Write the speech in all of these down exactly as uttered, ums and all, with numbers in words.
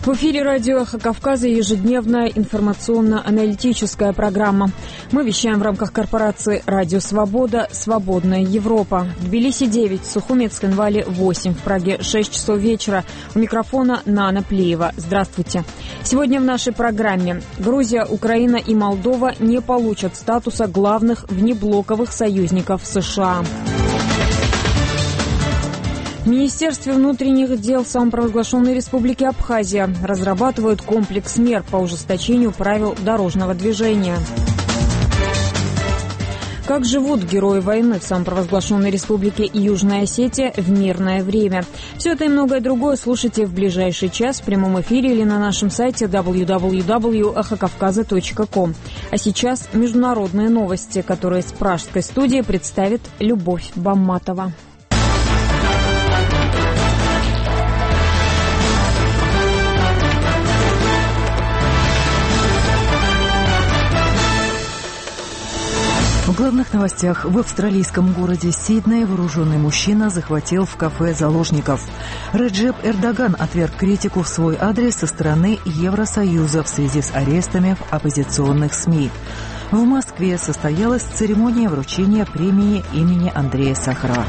В эфире радио «Эхо Кавказа» ежедневная информационно-аналитическая программа. Мы вещаем в рамках корпорации «Радио Свобода. Свободная Европа». В Тбилиси девять, в Сухуме, Цхинвале восемь, в Праге шесть часов вечера. У микрофона Нана Плеева. Здравствуйте. Сегодня в нашей программе: Грузия, Украина и Молдова не получат статуса главных внеблоковых союзников США. В Министерстве внутренних дел самопровозглашенной Республики Абхазия разрабатывают комплекс мер по ужесточению правил дорожного движения. Как живут герои войны в самопровозглашенной Республике Южная Осетия в мирное время? Все это и многое другое слушайте в ближайший час в прямом эфире или на нашем сайте дабл ю дабл ю дабл ю точка эхо кавказа точка ком. А сейчас международные новости, которые с пражской студии представит Любовь Бамматова. В главных новостях: в австралийском городе Сидней вооруженный мужчина захватил в кафе заложников. Реджеп Эрдоган отверг критику в свой адрес со стороны Евросоюза в связи с арестами в оппозиционных СМИ. В Москве состоялась церемония вручения премии имени Андрея Сахарова.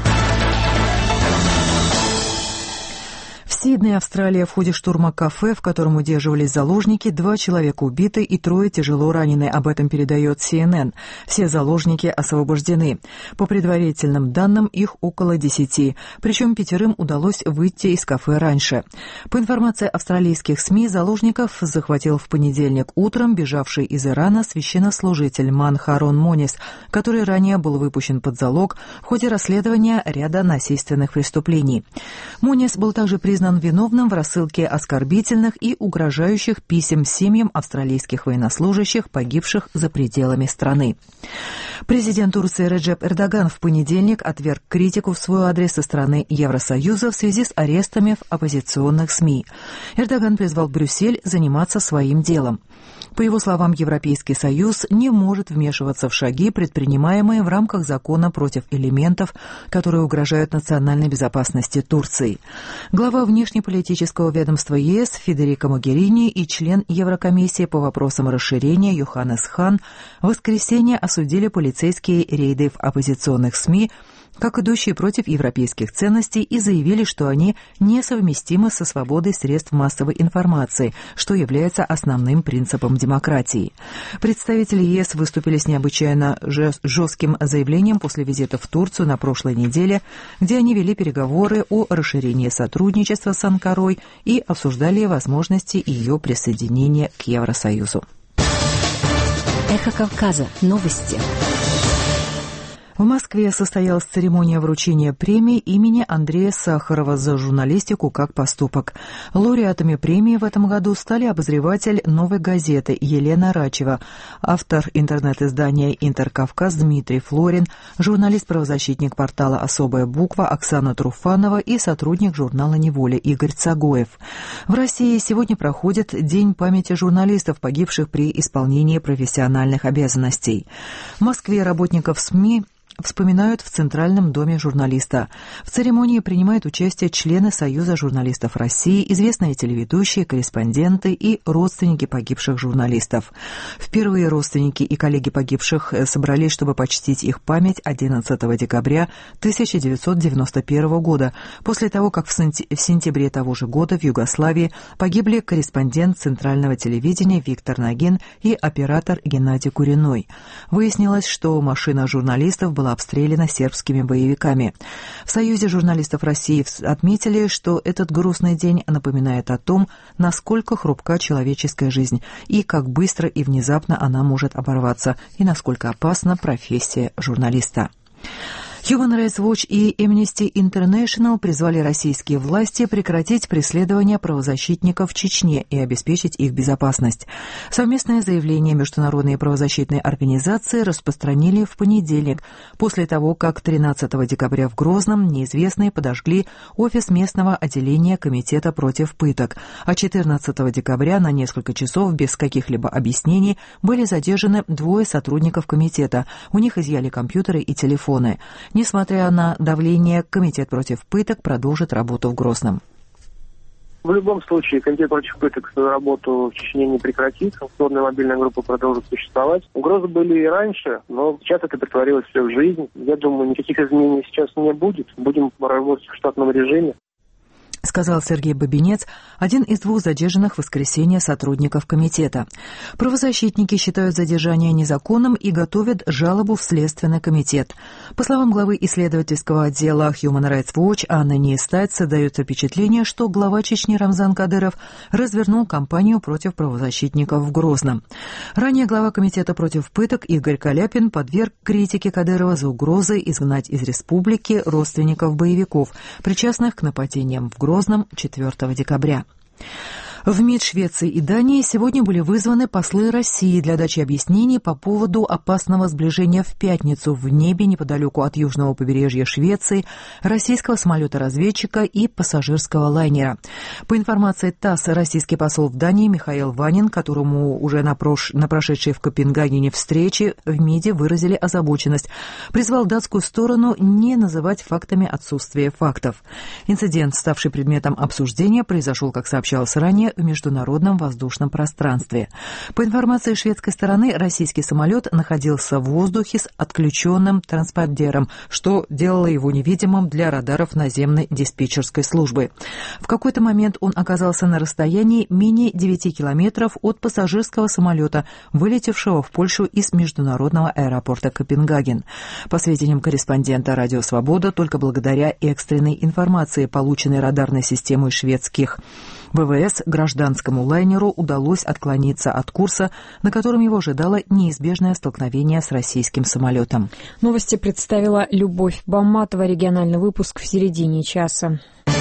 В Сиднее, Австралия, в ходе штурма кафе, в котором удерживались заложники, два человека убиты и трое тяжело ранены. Об этом передает Си Эн Эн. Все заложники освобождены. По предварительным данным, их около десяти. Причем пятерым удалось выйти из кафе раньше. По информации австралийских СМИ, заложников захватил в понедельник утром бежавший из Ирана священнослужитель Ман Харон Монис, который ранее был выпущен под залог в ходе расследования ряда насильственных преступлений. Монис был также признан виновным в рассылке оскорбительных и угрожающих писем семьям австралийских военнослужащих, погибших за пределами страны. Президент Турции Реджеп Эрдоган в понедельник отверг критику в свой адрес со стороны Евросоюза в связи с арестами в оппозиционных СМИ. Эрдоган призвал Брюссель заниматься своим делом. По его словам, Европейский Союз не может вмешиваться в шаги, предпринимаемые в рамках закона против элементов, которые угрожают национальной безопасности Турции. Глава внешнеполитического ведомства ЕС Федерико Могерини и член Еврокомиссии по вопросам расширения Йоханнес Хан в воскресенье осудили полицейские рейды в оппозиционных СМИ как идущие против европейских ценностей и заявили, что они несовместимы со свободой средств массовой информации, что является основным принципом демократии. Представители ЕС выступили с необычайно жестким заявлением после визита в Турцию на прошлой неделе, где они вели переговоры о расширении сотрудничества с Анкарой и обсуждали возможности ее присоединения к Евросоюзу. Эхо Кавказа. Новости. В Москве состоялась церемония вручения премии имени Андрея Сахарова за журналистику как поступок. Лауреатами премии в этом году стали обозреватель «Новой газеты» Елена Рачева, автор интернет-издания «Интеркавказ» Дмитрий Флорин, журналист-правозащитник портала «Особая буква» Оксана Труфанова и сотрудник журнала «Неволя» Игорь Цагоев. В России сегодня проходит День памяти журналистов, погибших при исполнении профессиональных обязанностей. В Москве работников СМИ вспоминают в Центральном доме журналиста. В церемонии принимают участие члены Союза журналистов России, известные телеведущие, корреспонденты и родственники погибших журналистов. Впервые родственники и коллеги погибших собрались, чтобы почтить их память одиннадцатого декабря тысяча девятьсот девяносто первого года, после того, как в сентябре того же года в Югославии погибли корреспондент Центрального телевидения Виктор Нагин и оператор Геннадий Куриной. Выяснилось, что машина журналистов была обстреляна сербскими боевиками. В Союзе журналистов России отметили, что этот грустный день напоминает о том, насколько хрупка человеческая жизнь и как быстро и внезапно она может оборваться, и насколько опасна профессия журналиста. Human Rights Watch и Amnesty International призвали российские власти прекратить преследование правозащитников в Чечне и обеспечить их безопасность. Совместное заявление международные правозащитные организации распространили в понедельник, после того, как тринадцатого декабря в Грозном неизвестные подожгли офис местного отделения Комитета против пыток, а четырнадцатого декабря на несколько часов без каких-либо объяснений были задержаны двое сотрудников комитета. У них изъяли компьютеры и телефоны. Несмотря на давление, Комитет против пыток продолжит работу в Грозном. В любом случае, комитет против пыток свою работу в Чечне не прекратит. Санкционная мобильная группа продолжит существовать. Угрозы были и раньше, но сейчас это притворилось все в жизнь. Я думаю, никаких изменений сейчас не будет. Будем работать в штатном режиме. Сказал Сергей Бабинец, один из двух задержанных в воскресенье сотрудников комитета. Правозащитники считают задержание незаконным и готовят жалобу в Следственный комитет. По словам главы исследовательского отдела Human Rights Watch Анны Нейстат, создается впечатление, что глава Чечни Рамзан Кадыров развернул кампанию против правозащитников в Грозном. Ранее глава комитета против пыток Игорь Каляпин подверг критике Кадырова за угрозы изгнать из республики родственников боевиков, причастных к нападениям в Грозном четвёртого декабря. В МИД Швеции и Дании сегодня были вызваны послы России для дачи объяснений по поводу опасного сближения в пятницу в небе неподалеку от южного побережья Швеции российского самолета-разведчика и пассажирского лайнера. По информации ТАСС, российский посол в Дании Михаил Ванин, которому уже на, прош... на прошедшей в Копенгагене встрече в МИДе выразили озабоченность, призвал датскую сторону не называть фактами отсутствие фактов. Инцидент, ставший предметом обсуждения, произошел, как сообщалось ранее, в международном воздушном пространстве. По информации шведской стороны, российский самолет находился в воздухе с отключенным транспондером, что делало его невидимым для радаров наземной диспетчерской службы. В какой-то момент он оказался на расстоянии менее девяти километров от пассажирского самолета, вылетевшего в Польшу из международного аэропорта Копенгаген. По сведениям корреспондента «Радио Свобода», только благодаря экстренной информации, полученной радарной системой шведских ВВС, гражданскому лайнеру удалось отклониться от курса, на котором его ожидало неизбежное столкновение с российским самолетом. Новости представила Любовь Бамматова. Региональный выпуск в середине часа.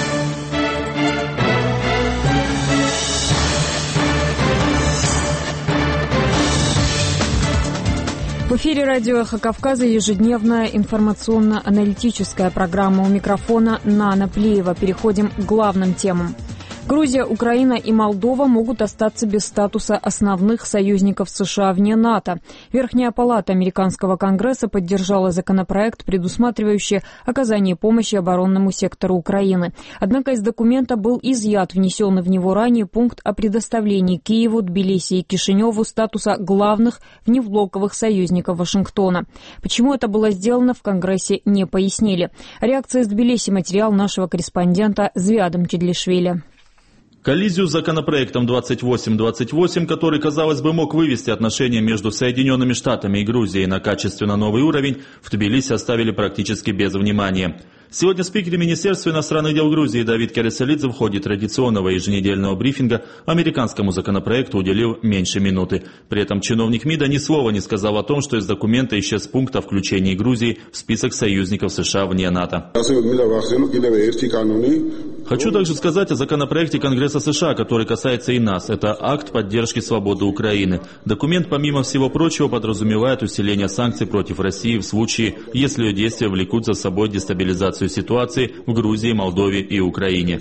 В эфире радио «Эхо Кавказа» ежедневная информационно-аналитическая программа. У микрофона Нана Плиева. Переходим к главным темам. Грузия, Украина и Молдова могут остаться без статуса основных союзников США вне НАТО. Верхняя палата американского Конгресса поддержала законопроект, предусматривающий оказание помощи оборонному сектору Украины. Однако из документа был изъят внесенный в него ранее пункт о предоставлении Киеву, Тбилиси и Кишиневу статуса главных внеблоковых союзников Вашингтона. Почему это было сделано, в Конгрессе не пояснили. Реакция из Тбилиси, материал нашего корреспондента Звиадом Чедлишвили. Коллизию с законопроектом двадцать восемь двадцать восемь, который, казалось бы, мог вывести отношения между Соединенными Штатами и Грузией на качественно новый уровень, в Тбилиси оставили практически без внимания. Сегодня спикер Министерства иностранных дел Грузии Давид Кереселидзе в ходе традиционного еженедельного брифинга американскому законопроекту уделил меньше минуты. При этом чиновник МИДа ни слова не сказал о том, что из документа исчез пункт о включении Грузии в список союзников США вне НАТО. Хочу также сказать о законопроекте Конгресса США, который касается и нас. Это акт поддержки свободы Украины. Документ, помимо всего прочего, подразумевает усиление санкций против России в случае, если ее действия влекут за собой дестабилизацию ситуации в Грузии, Молдове и Украине.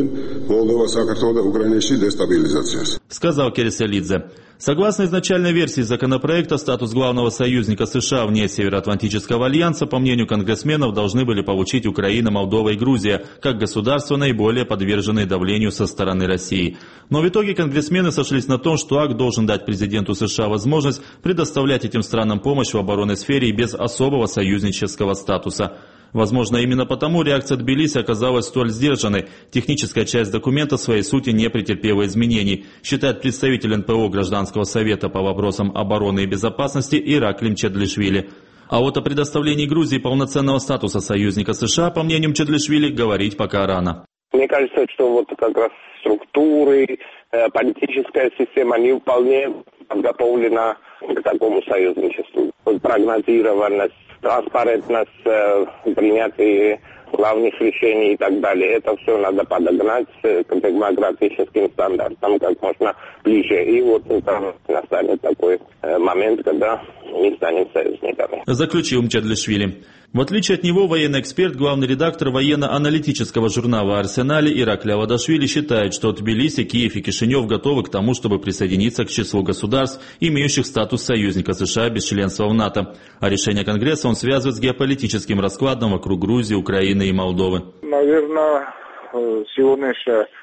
Сказал Кереселидзе. Согласно изначальной версии законопроекта, статус главного союзника США вне Североатлантического альянса, по мнению конгрессменов, должны были получить Украина, Молдова и Грузия, как государства, наиболее подверженные давлению со стороны России. Но в итоге конгрессмены сошлись на том, что акт должен дать президенту США возможность предоставлять этим странам помощь в оборонной сфере и без особого союзнического статуса. Возможно, именно потому реакция Тбилиси оказалась столь сдержанной. Техническая часть документа своей сути не претерпела изменений, считает представитель эн пэ о Гражданского совета по вопросам обороны и безопасности Ираклим Чедлишвили. А вот о предоставлении Грузии полноценного статуса союзника США, по мнению Чедлишвили, говорить пока рано. Мне кажется, что вот как раз структуры, политическая система не вполне подготовлена к такому союзничеству. Прогнозированность, транспарентность э, принятия главных решений и так далее. Это все надо подогнать к демократическим стандартам как можно ближе. И вот там настанет такой э, момент, когда мы станем союзниками. Заключил Чедлишвили. В отличие от него, военный эксперт, главный редактор военно-аналитического журнала «Арсенале» Ираклий Авадашвили считает, что Тбилиси, Киев и Кишинев готовы к тому, чтобы присоединиться к числу государств, имеющих статус союзника США без членства в НАТО. А решение Конгресса он связывает с геополитическим раскладом вокруг Грузии, Украины и Молдовы. Наверное, сегодняшняя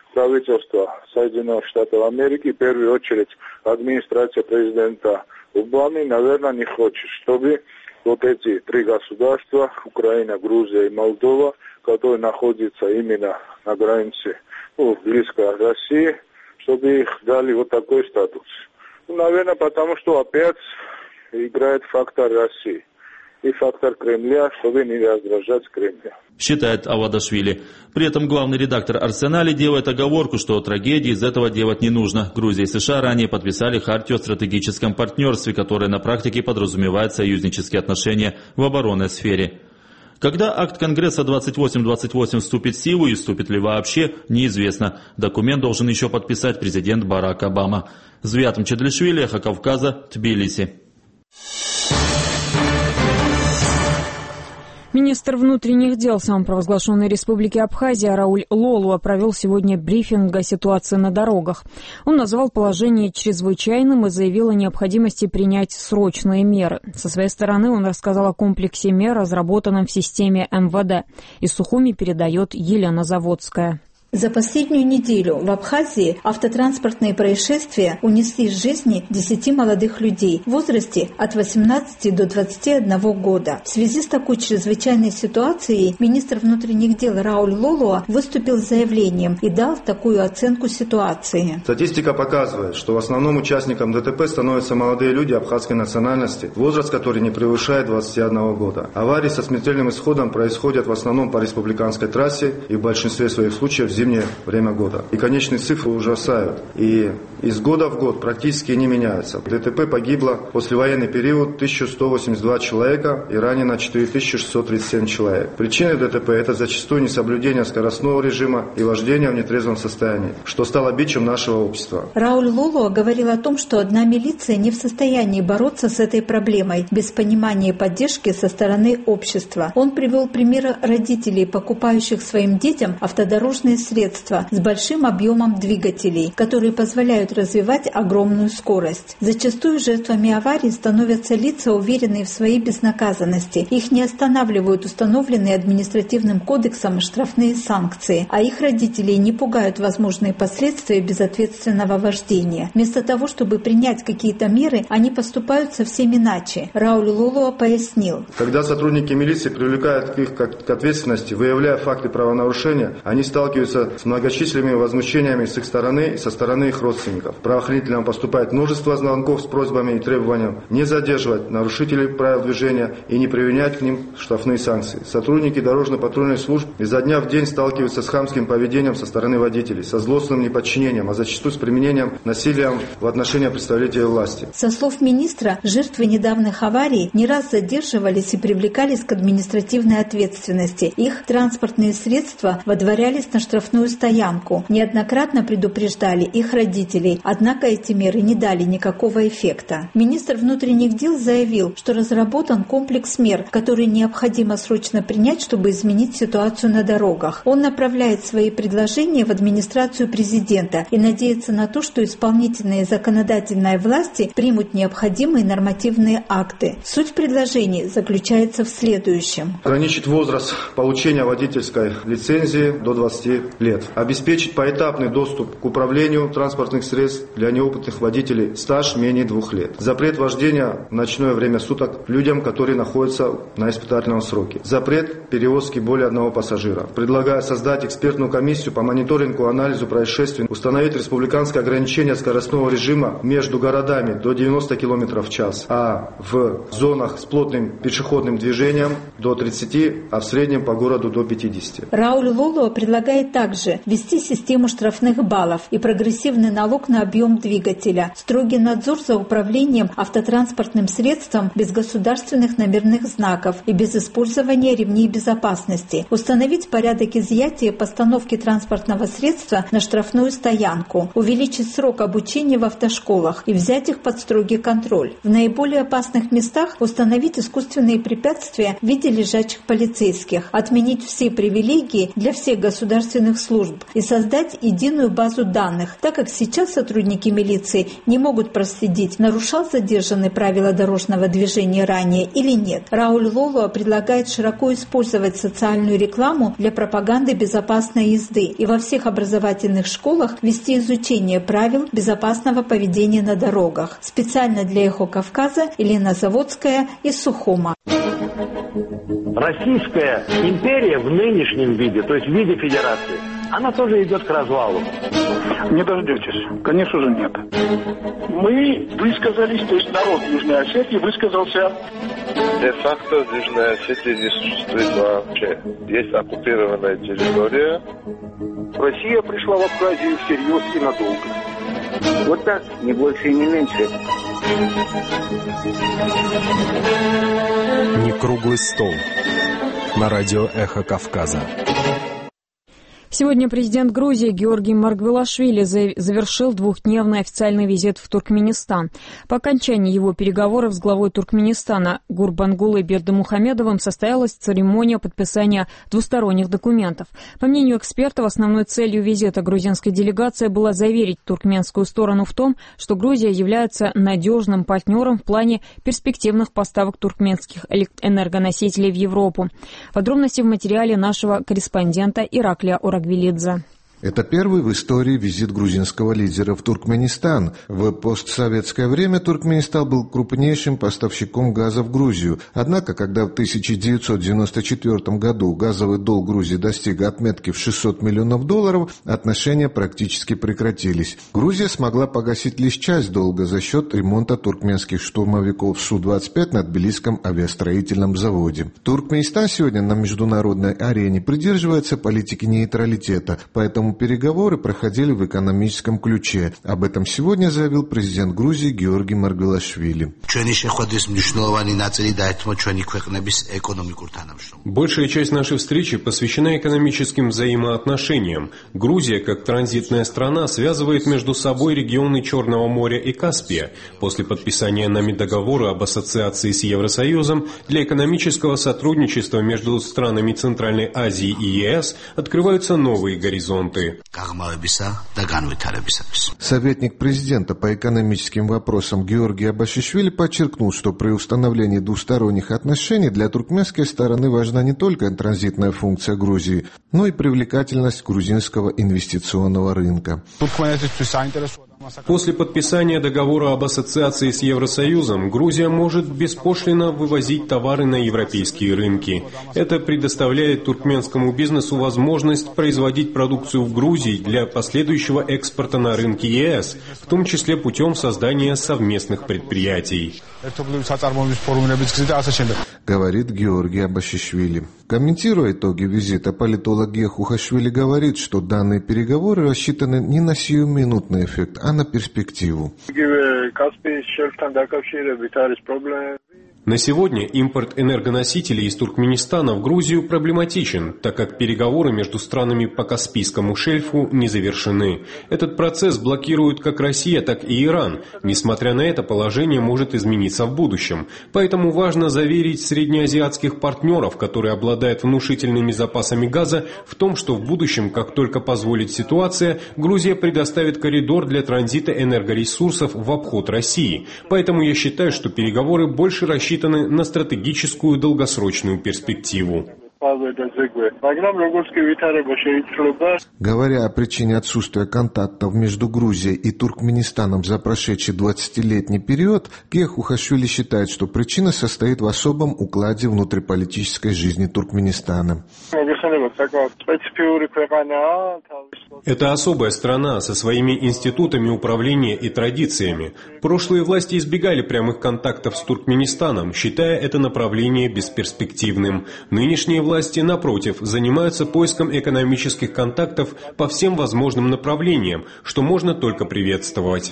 правительство Соединенных Штатов Америки, в первую очередь администрация президента Обамы, наверное, не хочет, чтобы вот эти три государства, Украина, Грузия и Молдова, которые находятся именно на границе, ну, близко к России, чтобы их дали вот такой статус. Ну, наверное, потому что опять играет фактор России и фактор Кремля, чтобы не раздражать Кремля. Считает Авадашвили. При этом главный редактор «Арсенали» делает оговорку, что трагедии из этого делать не нужно. Грузия и США ранее подписали хартию о стратегическом партнерстве, которая на практике подразумевает союзнические отношения в оборонной сфере. Когда акт Конгресса двадцать восемь двадцать восемь вступит в силу и вступит ли вообще, неизвестно. Документ должен еще подписать президент Барак Обама. Звят Мчедлишвили, Эхо Кавказа, Тбилиси. Министр внутренних дел самопровозглашенной республики Абхазия Рауль Лолуа провел сегодня брифинг о ситуации на дорогах. Он назвал положение чрезвычайным и заявил о необходимости принять срочные меры. Со своей стороны он рассказал о комплексе мер, разработанном в системе эм вэ дэ. Из Сухуми передает Елена Заводская. За последнюю неделю в Абхазии автотранспортные происшествия унесли жизни десяти молодых людей в возрасте от восемнадцати до двадцати одного года. В связи с такой чрезвычайной ситуацией министр внутренних дел Рауль Лолуа выступил с заявлением и дал такую оценку ситуации. Статистика показывает, что в основном участникам дэ тэ пэ становятся молодые люди абхазской национальности, возраст которой не превышает двадцати одного года. Аварии со смертельным исходом происходят в основном по республиканской трассе и в большинстве своих случаев в зимнее время года. И конечные цифры ужасают. И из года в год практически не меняются. В дэ тэ пэ погибло в послевоенный период тысяча сто восемьдесят два человека и ранено четыре тысячи шестьсот тридцать семь человек. Причины дэ тэ пэ – это зачастую несоблюдение скоростного режима и вождение в нетрезвом состоянии, что стало бичем нашего общества. Рауль Лолуа говорил о том, что одна милиция не в состоянии бороться с этой проблемой без понимания и поддержки со стороны общества. Он привел примеры родителей, покупающих своим детям автодорожные средства с большим объемом двигателей, которые позволяют развивать огромную скорость. Зачастую жертвами аварий становятся лица, уверенные в своей безнаказанности. Их не останавливают установленные административным кодексом штрафные санкции, а их родителей не пугают возможные последствия безответственного вождения. Вместо того, чтобы принять какие-то меры, они поступают совсем иначе. Рауль Лолуа пояснил. Когда сотрудники милиции привлекают их к ответственности, выявляя факты правонарушения, они сталкиваются с многочисленными возмущениями с их стороны и со стороны их родственников. Правоохранителям поступает множество звонков с просьбами и требованием не задерживать нарушителей правил движения и не применять к ним штрафные санкции. Сотрудники дорожно-патрульных служб изо дня в день сталкиваются с хамским поведением со стороны водителей, со злостным неподчинением, а зачастую с применением насилия в отношении представителей власти. Со слов министра, жертвы недавних аварий не раз задерживались и привлекались к административной ответственности. Их транспортные средства водворялись на штрафные стоянку. Неоднократно предупреждали их родителей, однако эти меры не дали никакого эффекта. Министр внутренних дел заявил, что разработан комплекс мер, которые необходимо срочно принять, чтобы изменить ситуацию на дорогах. Он направляет свои предложения в администрацию президента и надеется на то, что исполнительная и законодательная власти примут необходимые нормативные акты. Суть предложений заключается в следующем. Ограничить возраст получения водительской лицензии до двадцати лет. Обеспечить поэтапный доступ к управлению транспортных средств для неопытных водителей, стаж менее двух лет. Запрет вождения в ночное время суток людям, которые находятся на испытательном сроке. Запрет перевозки более одного пассажира. Предлагаю создать экспертную комиссию по мониторингу и анализу происшествий, установить республиканское ограничение скоростного режима между городами до девяноста километров в час, а в зонах с плотным пешеходным движением до тридцати, а в среднем по городу до пятидесяти. Рауль Лолуа предлагает также ввести систему штрафных баллов и прогрессивный налог на объем двигателя, строгий надзор за управлением автотранспортным средством без государственных номерных знаков и без использования ремней безопасности, установить порядок изъятия постановки транспортного средства на штрафную стоянку, увеличить срок обучения в автошколах и взять их под строгий контроль. В наиболее опасных местах установить искусственные препятствия в виде лежачих полицейских, отменить все привилегии для всех государственных пограничных служб и создать единую базу данных, так как сейчас сотрудники милиции не могут проследить, нарушал задержанный правила дорожного движения ранее или нет. Рауль Лолуа предлагает широко использовать социальную рекламу для пропаганды безопасной езды и во всех образовательных школах вести изучение правил безопасного поведения на дорогах. Специально для «Эхо Кавказа» Елена Заводская из Сухума. Российская империя в нынешнем виде, то есть в виде федерации, она тоже идет к развалу. Не дождетесь. Конечно же, нет. Мы высказались, то есть народ Южной Осетии высказался. Де-факто в Южной Осетии не существует вообще. Есть оккупированная территория. Россия пришла в Абхазию всерьез и надолго. Вот так, не больше и не меньше. Не круглый стол. На радио «Эхо Кавказа». Сегодня президент Грузии Георгий Маргвелашвили завершил двухдневный официальный визит в Туркменистан. По окончании его переговоров с главой Туркменистана Гурбангулой Бердымухамедовым состоялась церемония подписания двусторонних документов. По мнению экспертов, основной целью визита грузинской делегации было заверить туркменскую сторону в том, что Грузия является надежным партнером в плане перспективных поставок туркменских энергоносителей в Европу. Подробности в материале нашего корреспондента Ираклия Орагвелидзе. Это первый в истории визит грузинского лидера в Туркменистан. В постсоветское время Туркменистан был крупнейшим поставщиком газа в Грузию. Однако, когда в тысяча девятьсот девяносто четвёртом году газовый долг Грузии достиг отметки в шестьсот миллионов долларов, отношения практически прекратились. Грузия смогла погасить лишь часть долга за счет ремонта туркменских штурмовиков Су двадцать пять на Тбилисском авиастроительном заводе. Туркменистан сегодня на международной арене придерживается политики нейтралитета, поэтому переговоры проходили в экономическом ключе. Об этом сегодня заявил президент Грузии Георгий Маргвелашвили. Большая часть нашей встречи посвящена экономическим взаимоотношениям. Грузия, как транзитная страна, связывает между собой регионы Черного моря и Каспия. После подписания нами договора об ассоциации с Евросоюзом для экономического сотрудничества между странами Центральной Азии и ЕС открываются новые горизонты. Советник президента по экономическим вопросам Георгий Абашишвили подчеркнул, что при установлении двусторонних отношений для туркменской стороны важна не только транзитная функция Грузии, но и привлекательность грузинского инвестиционного рынка. После подписания договора об ассоциации с Евросоюзом Грузия может беспошлино вывозить товары на европейские рынки. Это предоставляет туркменскому бизнесу возможность производить продукцию в Грузии для последующего экспорта на рынки ЕС, в том числе путем создания совместных предприятий. Говорит Георгий Абашишвили. Комментируя итоги визита, политолог Гех Ухашвили говорит, что данные переговоры рассчитаны не на сиюминутный эффект, а на перспективу. На сегодня импорт энергоносителей из Туркменистана в Грузию проблематичен, так как переговоры между странами по Каспийскому шельфу не завершены. Этот процесс блокируют как Россия, так и Иран. Несмотря на это, положение может измениться в будущем. Поэтому важно заверить среднеазиатских партнеров, которые обладают внушительными запасами газа, в том, что в будущем, как только позволит ситуация, Грузия предоставит коридор для транзита энергоресурсов в обход России. Поэтому я считаю, что переговоры больше рассчитаны на стратегическую долгосрочную перспективу. Говоря о причине отсутствия контактов между Грузией и Туркменистаном за прошедший двадцатилетний период, Гех Ухашвили считает, что причина состоит в особом укладе внутриполитической жизни Туркменистана. Это особая страна со своими институтами управления и традициями. Прошлые власти избегали прямых контактов с Туркменистаном, считая это направление бесперспективным. Нынешние власти, напротив, занимаются поиском экономических контактов по всем возможным направлениям, что можно только приветствовать.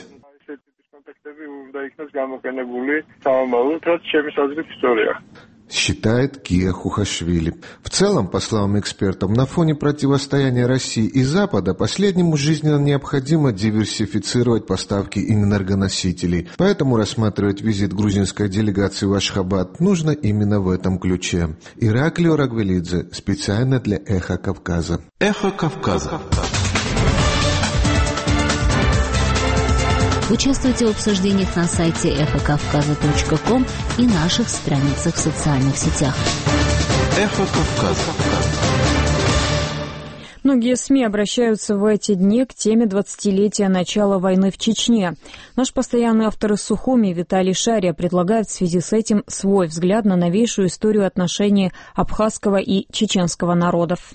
считает Кия Хухашвили. В целом, по словам экспертов, на фоне противостояния России и Запада последнему жизненно необходимо диверсифицировать поставки энергоносителей. Поэтому рассматривать визит грузинской делегации в Ашхабад нужно именно в этом ключе. Ираклио Рагвелидзе специально для «Эхо Кавказа». «Эхо Кавказа». Участвуйте в обсуждениях на сайте эхо кавказа точка ком и наших страницах в социальных сетях. «Эхо Кавказа». Многие СМИ обращаются в эти дни к теме двадцатилетия начала войны в Чечне. Наш постоянный автор из Сухуми Виталий Шария предлагает в связи с этим свой взгляд на новейшую историю отношений абхазского и чеченского народов.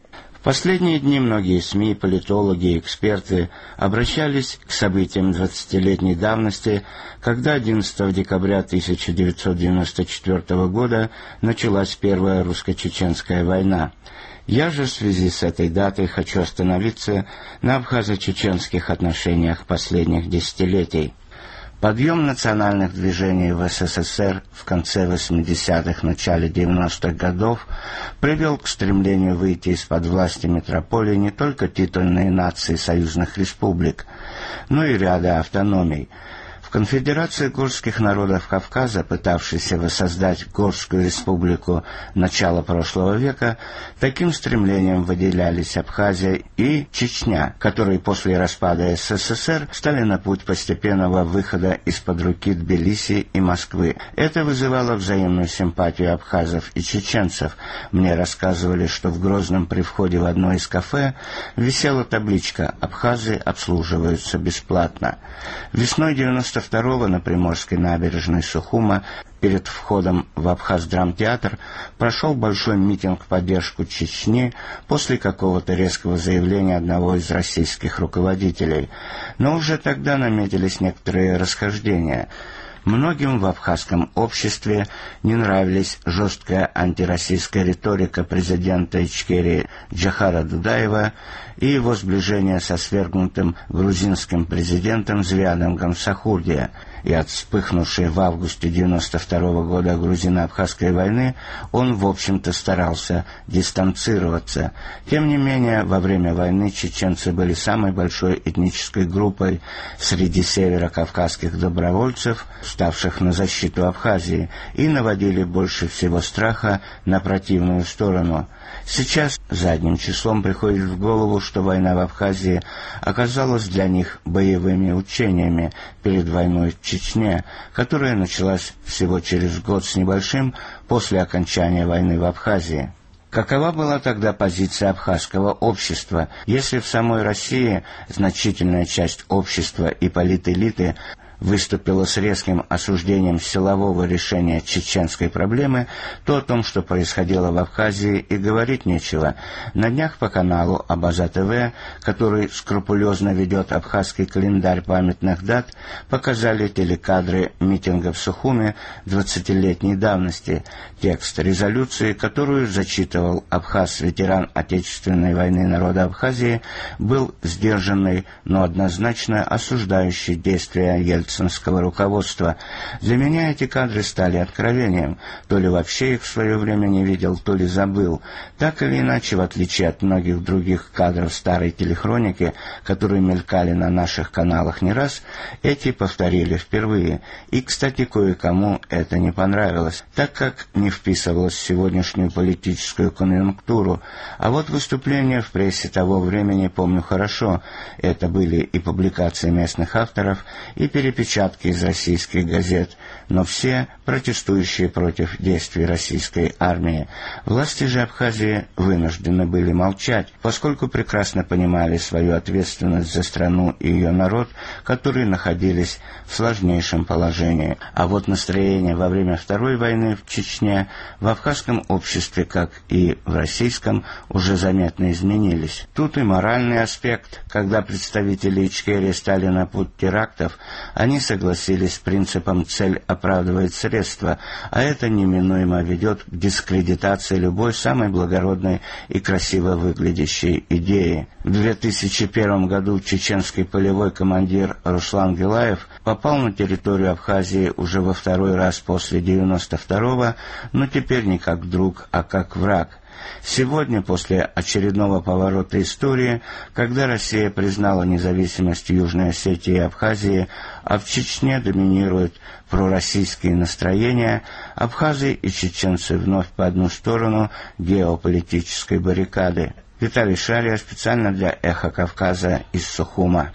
В последние дни многие СМИ, политологи и эксперты обращались к событиям двадцатилетней давности, когда одиннадцатого декабря тысяча девятьсот девяносто четвёртого года началась Первая русско-чеченская война. Я же в связи с этой датой хочу остановиться на абхазо-чеченских отношениях последних десятилетий. Подъем национальных движений в СССР в конце восьмидесятых, начале девяностых годов привел к стремлению выйти из-под власти метрополии не только титульные нации союзных республик, но и ряда автономий. В Конфедерации горских народов Кавказа, пытавшейся воссоздать Горскую республику начала прошлого века, таким стремлением выделялись Абхазия и Чечня, которые после распада СССР стали на путь постепенного выхода из-под руки Тбилиси и Москвы. Это вызывало взаимную симпатию абхазов и чеченцев. Мне рассказывали, что в Грозном при входе в одно из кафе висела табличка «Абхазы обслуживаются бесплатно». Весной девяносто второго на Приморской набережной Сухума перед входом в Абхаз-драмтеатр прошел большой митинг в поддержку Чечни после какого-то резкого заявления одного из российских руководителей. Но уже тогда наметились некоторые расхождения. Многим в абхазском обществе не нравились жесткая антироссийская риторика президента Ичкерии Джохара Дудаева и его сближение со свергнутым грузинским президентом Звиадом Гамсахурдия. И от вспыхнувшей в августе девяносто второго года грузино-абхазской войны он, в общем-то, старался дистанцироваться. Тем не менее, во время войны чеченцы были самой большой этнической группой среди северокавказских добровольцев, ставших на защиту Абхазии, и наводили больше всего страха на противную сторону. Сейчас задним числом приходит в голову, что война в Абхазии оказалась для них боевыми учениями перед войной в Чечне, которая началась всего через год с небольшим после окончания войны в Абхазии. Какова была тогда позиция абхазского общества, если в самой России значительная часть общества и политэлиты выступила с резким осуждением силового решения чеченской проблемы, то о том, что происходило в Абхазии, и говорить нечего. На днях по каналу Абаза-ТВ, который скрупулезно ведет абхазский календарь памятных дат, показали телекадры митинга в Сухуме двадцатилетней давности. Текст резолюции, которую зачитывал абхаз-ветеран Отечественной войны народа Абхазии, был сдержанный, но однозначно осуждающий действия ельцинского руководства. Для меня эти кадры стали откровением. То ли вообще их в свое время не видел, то ли забыл. Так или иначе, в отличие от многих других кадров старой телехроники, которые мелькали на наших каналах не раз, эти повторили впервые. И, кстати, кое-кому это не понравилось, так как не вписывалось в сегодняшнюю политическую конъюнктуру. А вот выступления в прессе того времени помню хорошо. Это были и публикации местных авторов, и перепечатки из российских газет, но все протестующие против действий российской армии. Власти же Абхазии вынуждены были молчать, поскольку прекрасно понимали свою ответственность за страну и ее народ, которые находились в сложнейшем положении. А вот настроения во время Второй войны в Чечне в абхазском обществе, как и в российском, уже заметно изменились. Тут и моральный аспект, когда представители Ичкерии стали на путь терактов, а Они согласились с принципом «цель оправдывает средства», а это неминуемо ведет к дискредитации любой самой благородной и красиво выглядящей идеи. В две тысячи первом году чеченский полевой командир Руслан Гилаев попал на территорию Абхазии уже во второй раз после девяносто второго, но теперь не как друг, а как враг. Сегодня, после очередного поворота истории, когда Россия признала независимость Южной Осетии и Абхазии, а в Чечне доминируют пророссийские настроения, абхазы и чеченцы вновь по одну сторону геополитической баррикады. Виталий Шария специально для «Эхо Кавказа» из Сухума.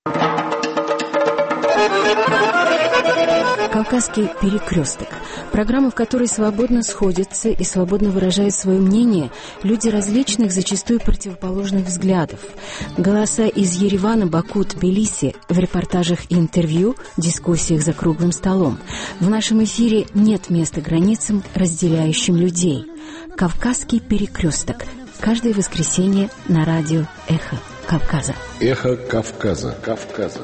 «Кавказский перекресток» – программа, в которой свободно сходятся и свободно выражают свое мнение люди различных, зачастую противоположных взглядов. Голоса из Еревана, Баку, Тбилиси в репортажах и интервью, дискуссиях за круглым столом. В нашем эфире нет места границам, разделяющим людей. «Кавказский перекресток» – каждое воскресенье на радио «Эхо Кавказа». «Эхо Кавказа». Кавказа.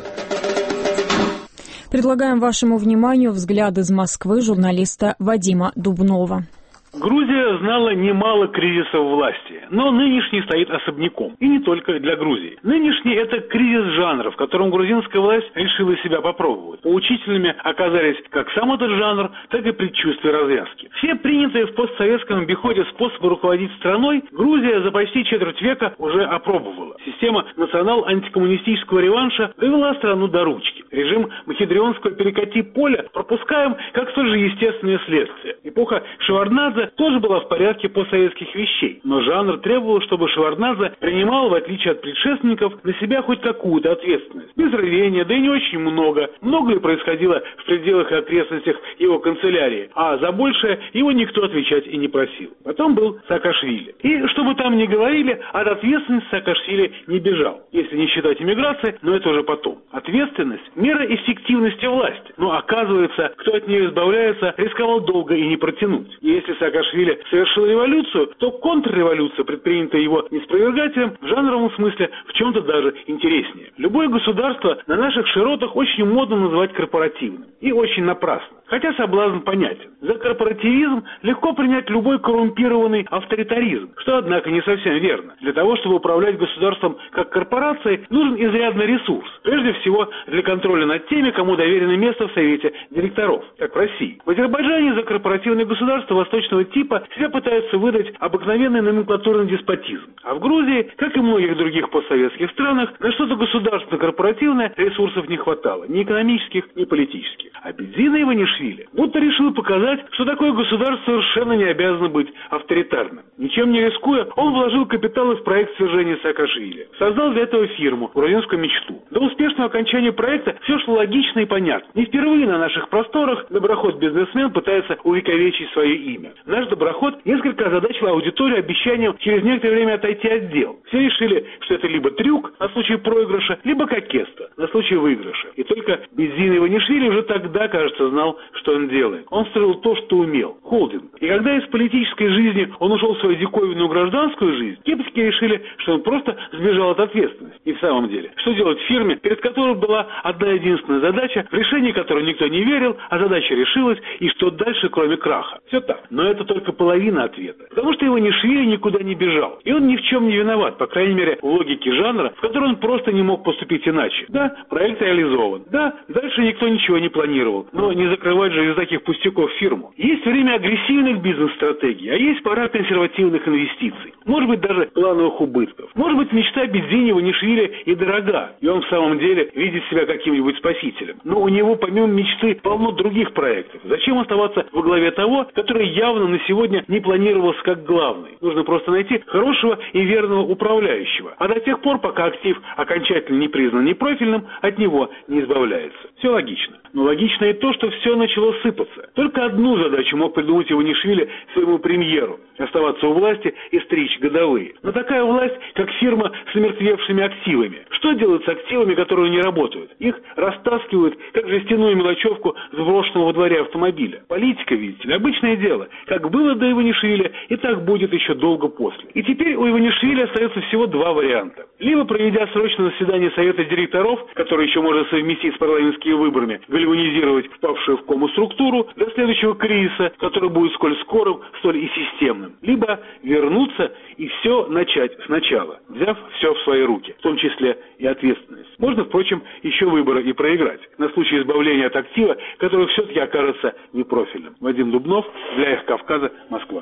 Предлагаем вашему вниманию взгляд из Москвы журналиста Вадима Дубнова. Грузия знала немало кризисов власти, но нынешний стоит особняком. И не только для Грузии. Нынешний – это кризис жанра, в котором грузинская власть решила себя попробовать. Поучительными оказались как сам этот жанр, так и предчувствия развязки. Все принятые в постсоветском обиходе способы руководить страной Грузия за почти четверть века уже опробовала. Система национал-антикоммунистического реванша довела страну до ручки. Режим махидрионского перекати поля пропускаем как столь же естественное следствие. Эпоха Шеварднадзе тоже была в порядке постсоветских вещей, но жанр требовал, чтобы Шеварднадзе принимал, в отличие от предшественников, на себя хоть какую-то ответственность. Без рвения, да и не очень много. Много ли происходило в пределах и окрестностях его канцелярии, а за большее его никто отвечать и не просил. Потом был Саакашвили. И, что бы там ни говорили, от ответственности Саакашвили не бежал. Если не считать иммиграции, но это уже потом. Ответственность – мера эффективности власти. Но, оказывается, кто от нее избавляется, рисковал долго и не протянуть. И если Саакашвили совершил революцию, то контрреволюция, предпринятая его неспровергателем, в жанровом смысле в чем-то даже интереснее. Любое государство на наших широтах очень модно называть корпоративным. И очень напрасно. Хотя соблазн понятен. За корпоративизм легко принять любой коррумпированный авторитаризм, что, однако, не совсем верно. Для того, чтобы управлять государством как корпорацией, нужен изрядный ресурс. Прежде всего, для контроля над теми, кому доверено место в Совете директоров, как в России. В Азербайджане за корпоративное государство восточного типа себя пытаются выдать обыкновенный номенклатурный деспотизм. А в Грузии, как и в многих других постсоветских странах, на что-то государственно-корпоративное ресурсов не хватало. Ни экономических, ни политических. А Бедзина Иванишвили будто решил показать, что такое государство совершенно не обязано быть авторитарным. Ничем не рискуя, он вложил капиталы в проект свержения Саакашвили. Создал для этого фирму «Грузинскую мечту». До успешного окончания проекта все шло логично и понятно. Не впервые на наших просторах доброход-бизнесмен пытается увековечить свое имя. Наш доброход несколько озадачил аудиторию обещанием через некоторое время отойти от дел. Все решили, что это либо трюк на случай проигрыша, либо кокетство на случай выигрыша. И только Бедзин Иванишвили уже тогда, кажется, знал, что он делает. Он строил то, что умел. Холдинг. И когда из политической жизни он ушел в свою диковинную гражданскую жизнь, скептики решили, что он просто сбежал от ответственности. И в самом деле, что делать в фирме, перед которой была одна единственная задача, в решении которой никто не верил, а задача решилась, и что дальше, кроме краха. Все так. Но это только половина ответа. Потому что Иванишвили никуда не бежал. И он ни в чем не виноват, по крайней мере, в логике жанра, в которой он просто не мог поступить иначе. Да, проект реализован. Да, дальше никто ничего не планировал. Но не закрывать же из таких пустяков фирму. Есть время агрессивных бизнес-стратегий, а есть пора консервативных инвестиций. Может быть, даже плановых убытков. Может быть, мечта Бедзина Иванишвили и дорога, и он в самом деле видит себя каким-нибудь спасителем. Но у него, помимо мечты, полно других проектов. Зачем оставаться во главе того, который явно на сегодня не планировался как главный? Нужно просто найти хорошего и верного управляющего. А до тех пор, пока актив окончательно не признан непрофильным, от него не избавляется. Все логично. Но логично и то, что все начало сыпаться. Только одну задачу мог придумать Иванишвили своему премьеру – оставаться у власти и стричь годовые. Но такая власть, как фирма с омертвевшими активами. Что делать с активами, которые не работают? Их растаскивают, как жестяную мелочевку с брошенного во дворе автомобиля. Политика, видите руководитель. Обычное дело. Как было до Иванишвили, и так будет еще долго после. И теперь у Иванишвили остается всего два варианта. Либо, проведя срочное заседание Совета директоров, который еще можно совместить с парламентскими выборами, гальванизировать впавшую в кому структуру до следующего кризиса, который будет сколь скорым, столь и системным. Либо вернуться и все начать сначала, взяв все в свои руки, в том числе и ответственность. Можно, впрочем, еще выборы и проиграть, на случай избавления от актива, который все-таки окажется непрофильным. Вадим Дубнов, для «Эхо Кавказа», Москва.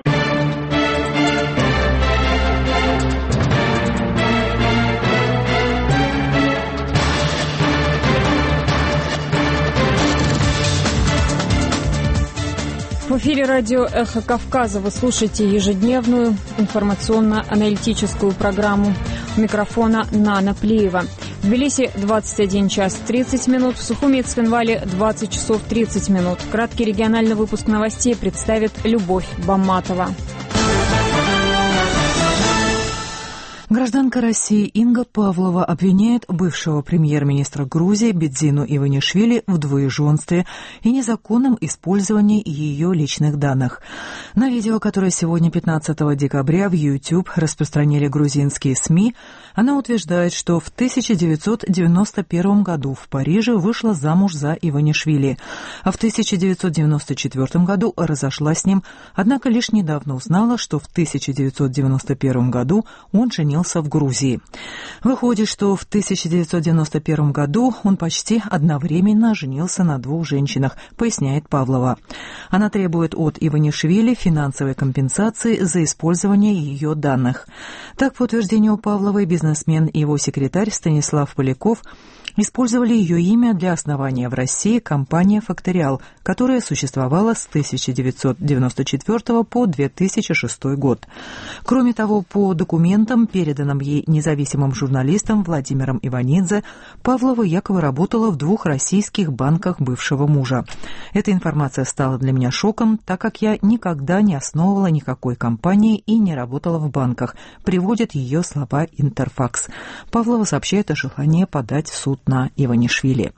В эфире радио «Эхо Кавказа» вы слушаете ежедневную информационно-аналитическую программу. У микрофона Нана Плиева. В Тбилиси двадцать один час тридцать минут, в Сухуми и Цхинвале двадцать часов тридцать минут. Краткий региональный выпуск новостей представит Любовь Бамматова. Гражданка России Инга Павлова обвиняет бывшего премьер-министра Грузии Бедзину Иванишвили в двоеженстве и незаконном использовании ее личных данных. На видео, которое сегодня, пятнадцатого декабря, в YouTube распространили грузинские СМИ, она утверждает, что в тысяча девятьсот девяносто первом году в Париже вышла замуж за Иванишвили, а в тысяча девятьсот девяносто четвёртом году разошлась с ним, однако лишь недавно узнала, что в тысяча девятьсот девяносто первом году он женился в Грузии. Выходит, что в тысяча девятьсот девяносто первом году он почти одновременно женился на двух женщинах, поясняет Павлова. Она требует от Иванишвили финансовой компенсации за использование ее данных. Так, по утверждению Павловой, бизнесмен и его секретарь Станислав Поляков использовали ее имя для основания в России компании «Факториал», которая существовала с тысяча девятьсот девяносто четвёртого по две тысячи шестой год. Кроме того, по документам, переданным ей независимым журналистом Владимиром Иванидзе, Павлова якобы работала в двух российских банках бывшего мужа. Эта информация стала для меня шоком, так как я никогда не основывала никакой компании и не работала в банках, приводит ее слова Интерфакс. Павлова сообщает о желании подать в суд на Иванишвили.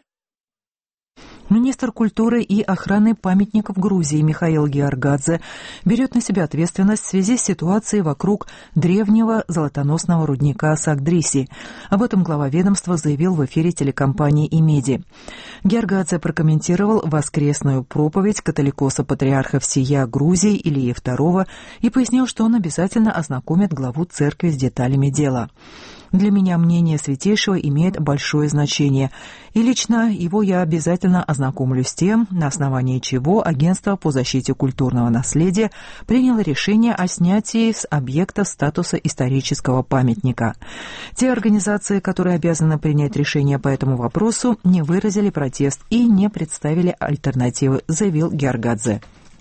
Министр культуры и охраны памятников Грузии Михаил Георгадзе берет на себя ответственность в связи с ситуацией вокруг древнего золотоносного рудника Сагдриси. Об этом глава ведомства заявил в эфире телекомпании «Имеди». Георгадзе прокомментировал воскресную проповедь католикоса-патриарха всея Грузии Ильи второго и пояснил, что он обязательно ознакомит главу церкви с деталями дела. Для меня мнение Святейшего имеет большое значение, и лично его я обязательно ознакомлюсь с тем, на основании чего Агентство по защите культурного наследия приняло решение о снятии с объекта статуса исторического памятника. Те организации, которые обязаны принять решение по этому вопросу, не выразили протест и не представили альтернативы, заявил Георгадзе.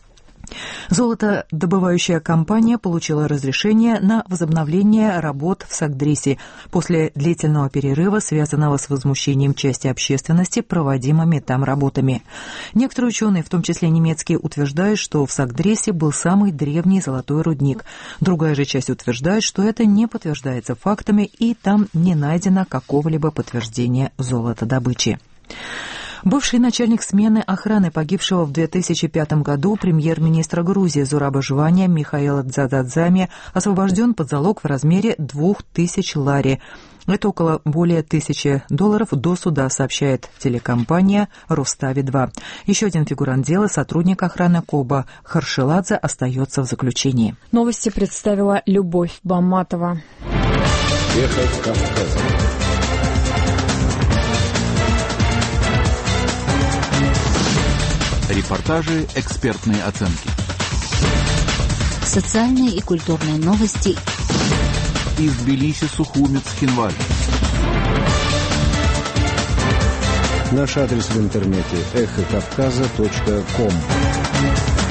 Золотодобывающая компания получила разрешение на возобновление работ в Сагдрисе после длительного перерыва, связанного с возмущением части общественности проводимыми там работами. Некоторые ученые, в том числе немецкие, утверждают, что в Сагдрисе был самый древний золотой рудник. Другая же часть утверждает, что это не подтверждается фактами и там не найдено какого-либо подтверждения золотодобычи. Бывший начальник смены охраны погибшего в две тысячи пятом году премьер-министра Грузии Зураба Жвания Михаила Дзададзами освобожден под залог в размере двух тысяч лари. Это около более тысячи долларов до суда, сообщает телекомпания «Рустави-два». Еще один фигурант дела, сотрудник охраны Коба Харшеладзе, остается в заключении. Новости представила Любовь Бамматова. Эхо Кавказа. Репортажи, экспертные оценки. Социальные и культурные новости. Из Тбилиси, Сухуми, Цхинвали. Наш адрес в интернете эхо кавказа точка ком.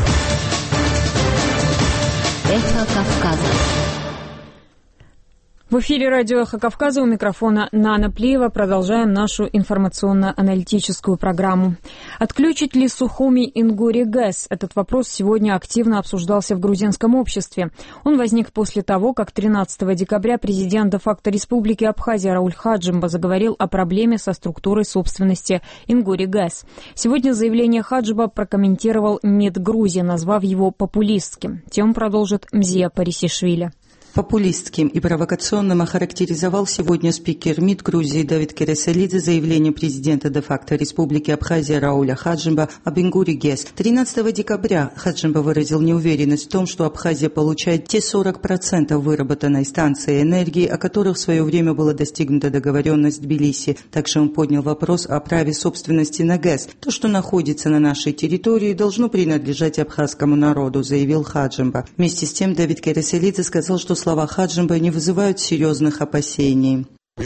Эхо Кавказа. В эфире радио «Эхо Кавказа», у микрофона Нана Плиева. Продолжаем нашу информационно-аналитическую программу. Отключить ли Сухуми Ингури ГЭС? Этот вопрос сегодня активно обсуждался в грузинском обществе. Он возник после того, как тринадцатого декабря президент де-факто Республики Абхазия Рауль Хаджимба заговорил о проблеме со структурой собственности Ингури ГЭС. Сегодня заявление Хаджиба прокомментировал МИД Грузии, назвав его популистским. Тему продолжит Мзия Парисишвили. Популистским и провокационным охарактеризовал сегодня спикер МИД Грузии Давид Кереселидзе заявление президента де-факто Республики Абхазия Рауля Хаджимба об Ингури ГЭС. тринадцатого декабря Хаджимба выразил неуверенность в том, что Абхазия получает те сорок процентов выработанной станции энергии, о которых в свое время была достигнута договоренность в Тбилиси. Также он поднял вопрос о праве собственности на ГЭС. То, что находится на нашей территории, должно принадлежать абхазскому народу, заявил Хаджимба. Вместе с тем Давид Кереселидзе сказал, что слова Хаджимба не вызывают серьезных опасений.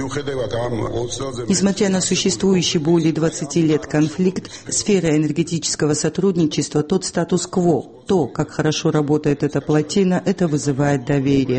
Несмотря на существующий более двадцати лет конфликт, сфера энергетического сотрудничества, тот статус-кво, то, как хорошо работает эта плотина, это вызывает доверие.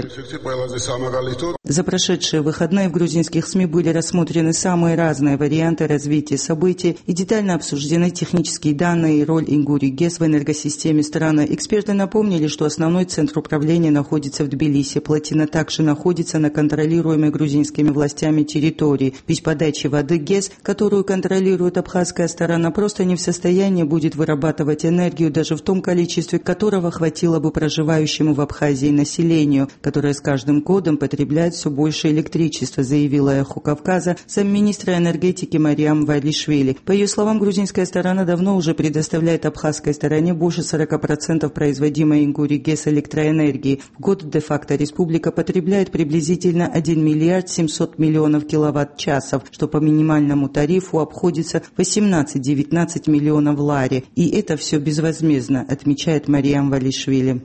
За прошедшие выходные в грузинских СМИ были рассмотрены самые разные варианты развития событий и детально обсуждены технические данные и роль Ингури ГЭС в энергосистеме страны. Эксперты напомнили, что основной центр управления находится в Тбилиси. Плотина также находится на контролируемой грузинскими властями территории. Без подачи воды ГЭС, которую контролирует абхазская сторона, просто не в состоянии будет вырабатывать энергию даже в том количестве, которого хватило бы проживающему в Абхазии населению, которое с каждым годом потребляет все больше электричества, заявила «Эхо Кавказа» замминистра энергетики Мариам Валишвили. По ее словам, грузинская сторона давно уже предоставляет абхазской стороне больше сорока процентов производимой Ингури ГЭС электроэнергии. В год де-факто республика потребляет приблизительно один миллиард семьсот миллионов киловатт-часов, что по минимальному тарифу обходится восемнадцать-девятнадцать миллионов лари. И это все безвозмездно, отмечает Мариам Валишвили.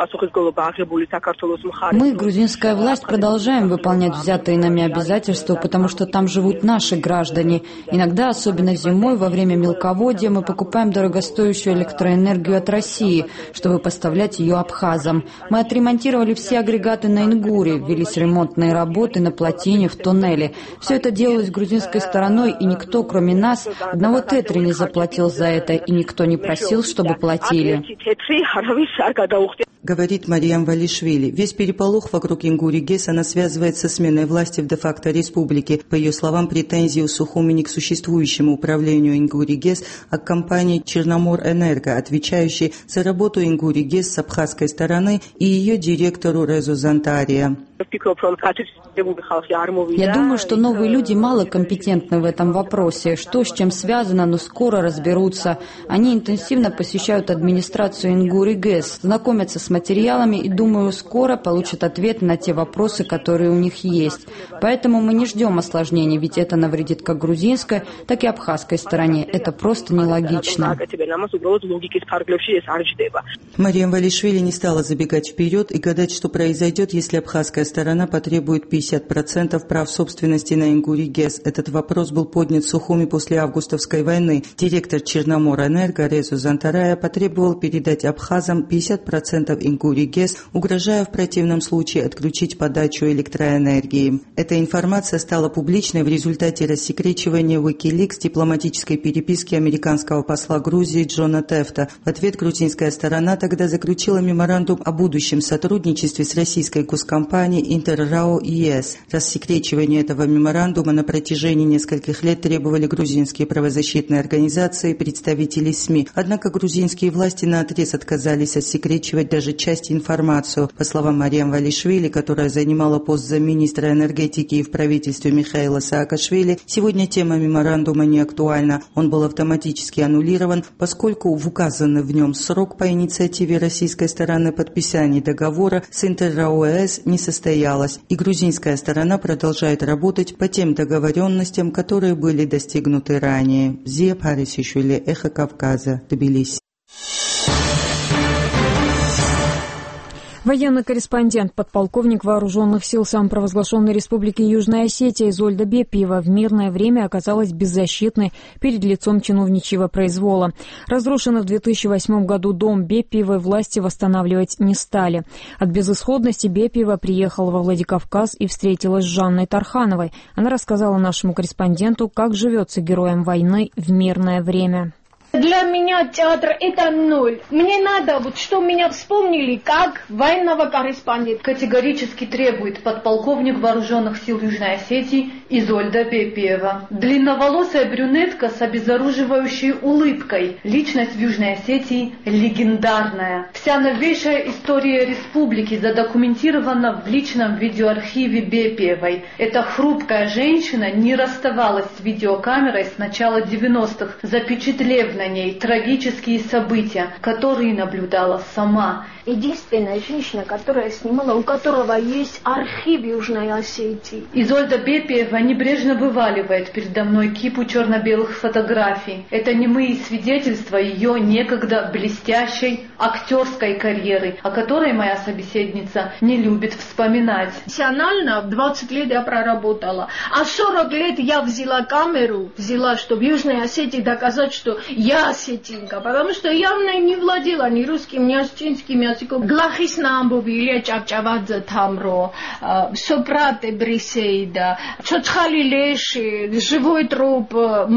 Мы, грузинская власть, продолжаем выполнять взятые нами обязательства, потому что там живут наши граждане. Иногда, особенно зимой, во время мелководья, мы покупаем дорогостоящую электроэнергию от России, чтобы поставлять ее абхазам. Мы отремонтировали все агрегаты на Ингуре, велись ремонтные работы на плотине, в туннеле. Все это делалось грузинской стороной, и никто, кроме нас, одного тетри не заплатил за это, и никто не просил, чтобы платили. Говорит Мариам Валишвили. Весь переполох вокруг Ингури ГЭС она связывает со сменой власти в де-факто республике. По ее словам, претензии у Сухуми не к существующему управлению Ингури ГЭС, а к компании Черномор-Энерго, отвечающей за работу Ингури ГЭС с абхазской стороны, и ее директору Резу Зантария. Я думаю, что новые люди мало компетентны в этом вопросе. Что с чем связано, но скоро разберутся. Они интенсивно посещают администрацию Ингури ГЭС, знакомятся с материалами и, думаю, скоро получат ответы на те вопросы, которые у них есть. Поэтому мы не ждем осложнений, ведь это навредит как грузинской, так и абхазской стороне. Это просто нелогично. Мариам Валишвили не стала забегать вперед и гадать, что произойдет, если абхазская сторона потребует пятьдесят процентов прав собственности на Ингури ГЭС. Этот вопрос был поднят в Сухуми после августовской войны. Директор Черномор-Энерго Резу Зантарая потребовал передать абхазам пятьдесят процентов Ингури ГЭС, угрожая в противном случае отключить подачу электроэнергии. Эта информация стала публичной в результате рассекречивания Wikileaks дипломатической переписки американского посла Грузии Джона Тефта. В ответ грузинская сторона тогда заключила меморандум о будущем сотрудничестве с российской госкомпанией Интеррао ЕС. Рассекречивание этого меморандума на протяжении нескольких лет требовали грузинские правозащитные организации и представители СМИ. Однако грузинские власти наотрез отказались отсекречивать даже часть информацию. По словам Мариам Валишвили, которая занимала пост замминистра энергетики и в правительстве Михаила Саакашвили, сегодня тема меморандума не актуальна. Он был автоматически аннулирован, поскольку в указанный в нем срок по инициативе российской стороны подписания договора с Интеррао ЕС не состоялось, и грузинская сторона продолжает работать по тем договоренностям, которые были достигнуты ранее. Зия Парисишвили, Эхо Кавказа, Тбилиси. Военный корреспондент, подполковник вооруженных сил самопровозглашенной Республики Южная Осетия Изольда Бепиева в мирное время оказалась беззащитной перед лицом чиновничьего произвола. Разрушенный в две тысячи восьмом году дом Бепиевой власти восстанавливать не стали. От безысходности Бепиева приехала во Владикавказ и встретилась с Жанной Тархановой. Она рассказала нашему корреспонденту, как живется героям войны в мирное время. Для меня театр – это ноль. Мне надо, вот что меня вспомнили, как военного корреспондента. Категорически требует подполковник вооруженных сил Южной Осетии Изольда Бепиева. Длинноволосая брюнетка с обезоруживающей улыбкой. Личность в Южной Осетии легендарная. Вся новейшая история республики задокументирована в личном видеоархиве Бепиевой. Эта хрупкая женщина не расставалась с видеокамерой с начала девяностых, запечатлев на ней трагические события, которые наблюдала сама. Единственная женщина, которая снимала, у которого есть архив Южной Осетии. Изольда Бепиева небрежно вываливает передо мной кипу черно-белых фотографий. Это немые свидетельства ее некогда блестящей актерской карьеры, о которой моя собеседница не любит вспоминать. Профессионально в двадцать лет я проработала, а сорок лет я взяла камеру, взяла, чтобы в Южной Осетии доказать, что я осетинка, потому что явно не владела ни русским, ни осетинским языком. Глахис Намбови, Илья Чавчавадзе Тамро, Сопрате Брисейда, Чоцхали Леши, Живой труп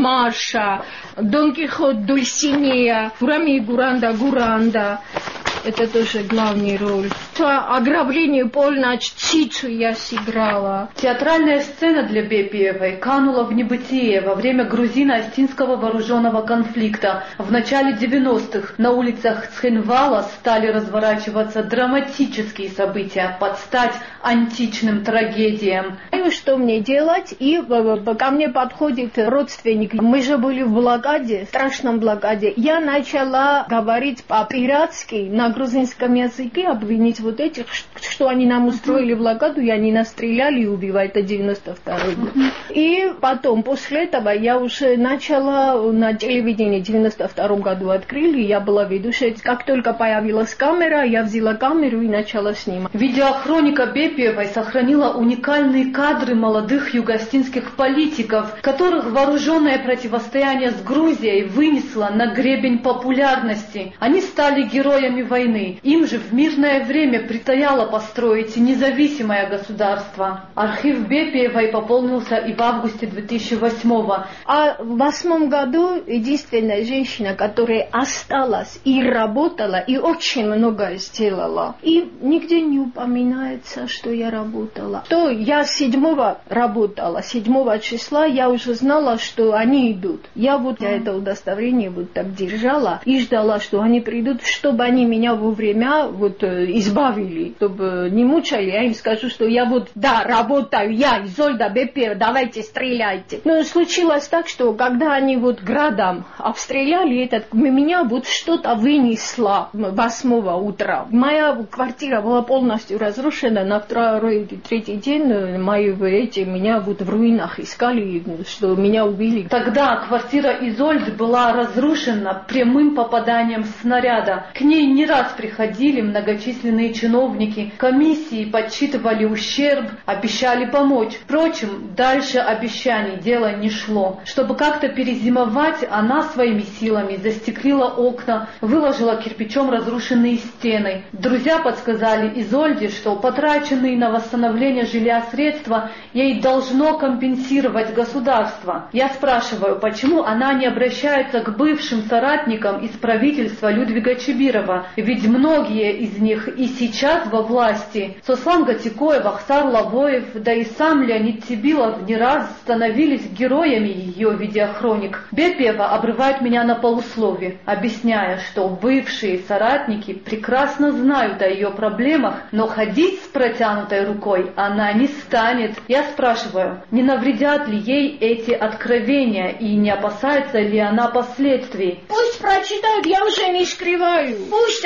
Маша, Дон Кихот Дульсинея, Гурами Гуранда Гуранда. Это тоже главная роль. Ограбление полночь Цицу я сыграла. Театральная сцена для Бепиевой канула в небытие во время грузино-остинского вооруженного конфликта. В начале девяностых на улицах Цхинвала стали разворачиваться драматические события под стать античным трагедиям. Что мне делать? И ко мне подходит родственник. Мы же были в блокаде, в страшном блокаде. Я начала говорить по-пиратски на грузинском языке, обвинить вот этих, что они нам устроили блокаду, и они нас стреляли и убивали. Это девяносто второй год. И потом, после этого, я уже начала на телевидении в девяносто втором году открыли, я была ведущей. Как только появилась камера, я взяла камеру и начала снимать. Видеохроника Бепиевой сохранила уникальные кадры молодых югоостинских политиков, которых вооруженное противостояние с Грузией вынесло на гребень популярности. Они стали героями войны. Им же в мирное время предстояло построить независимое государство. Архив Бепиевой пополнился и в августе две тысячи восьмого. А в восьмом году единственная женщина, которая осталась и работала, и очень многое сделала. И нигде не упоминается, что я работала. То я седьмого работала, седьмого числа я уже знала, что они идут. Я вот я это удостоверение вот так держала и ждала, что они придут, чтобы они меня вовремя вот избавили, чтобы не мучали. Я им скажу, что я вот, да, работаю, я, Изольда Бепиева, давайте стреляйте. Но случилось так, что когда они вот градом обстреляли, этот, меня вот что-то вынесло восьмого утра. Моя квартира была полностью разрушена. На второй, третий день мои эти меня вот в руинах искали, что меня убили. Тогда квартира Изольды была разрушена прямым попаданием снаряда. К ней не раз приходили многочисленные чиновники, комиссии подсчитывали ущерб, обещали помочь. Впрочем, дальше обещаний дело не шло. Чтобы как-то перезимовать, она своими силами застеклила окна, выложила кирпичом разрушенные стены. Друзья подсказали Изольде, что потраченные на восстановление жилья средства ей должно компенсировать государство. Я спрашиваю, почему она не обращается к бывшим соратникам из правительства Людвига Чибирова, ведь многие из них и сейчас во власти. Сослан Гатикоев, Ахсар Лавоев, да и сам Леонид Тибилов не раз становились героями ее видеохроник. Бепиева обрывает меня на полуслове, объясняя, что бывшие соратники прекрасно знают о ее проблемах, но ходить с протянутой рукой она не станет. Я спрашиваю, не навредят ли ей эти откровения и не опасается ли она последствий? Пусть прочитают, я уже не скрываю. Пусть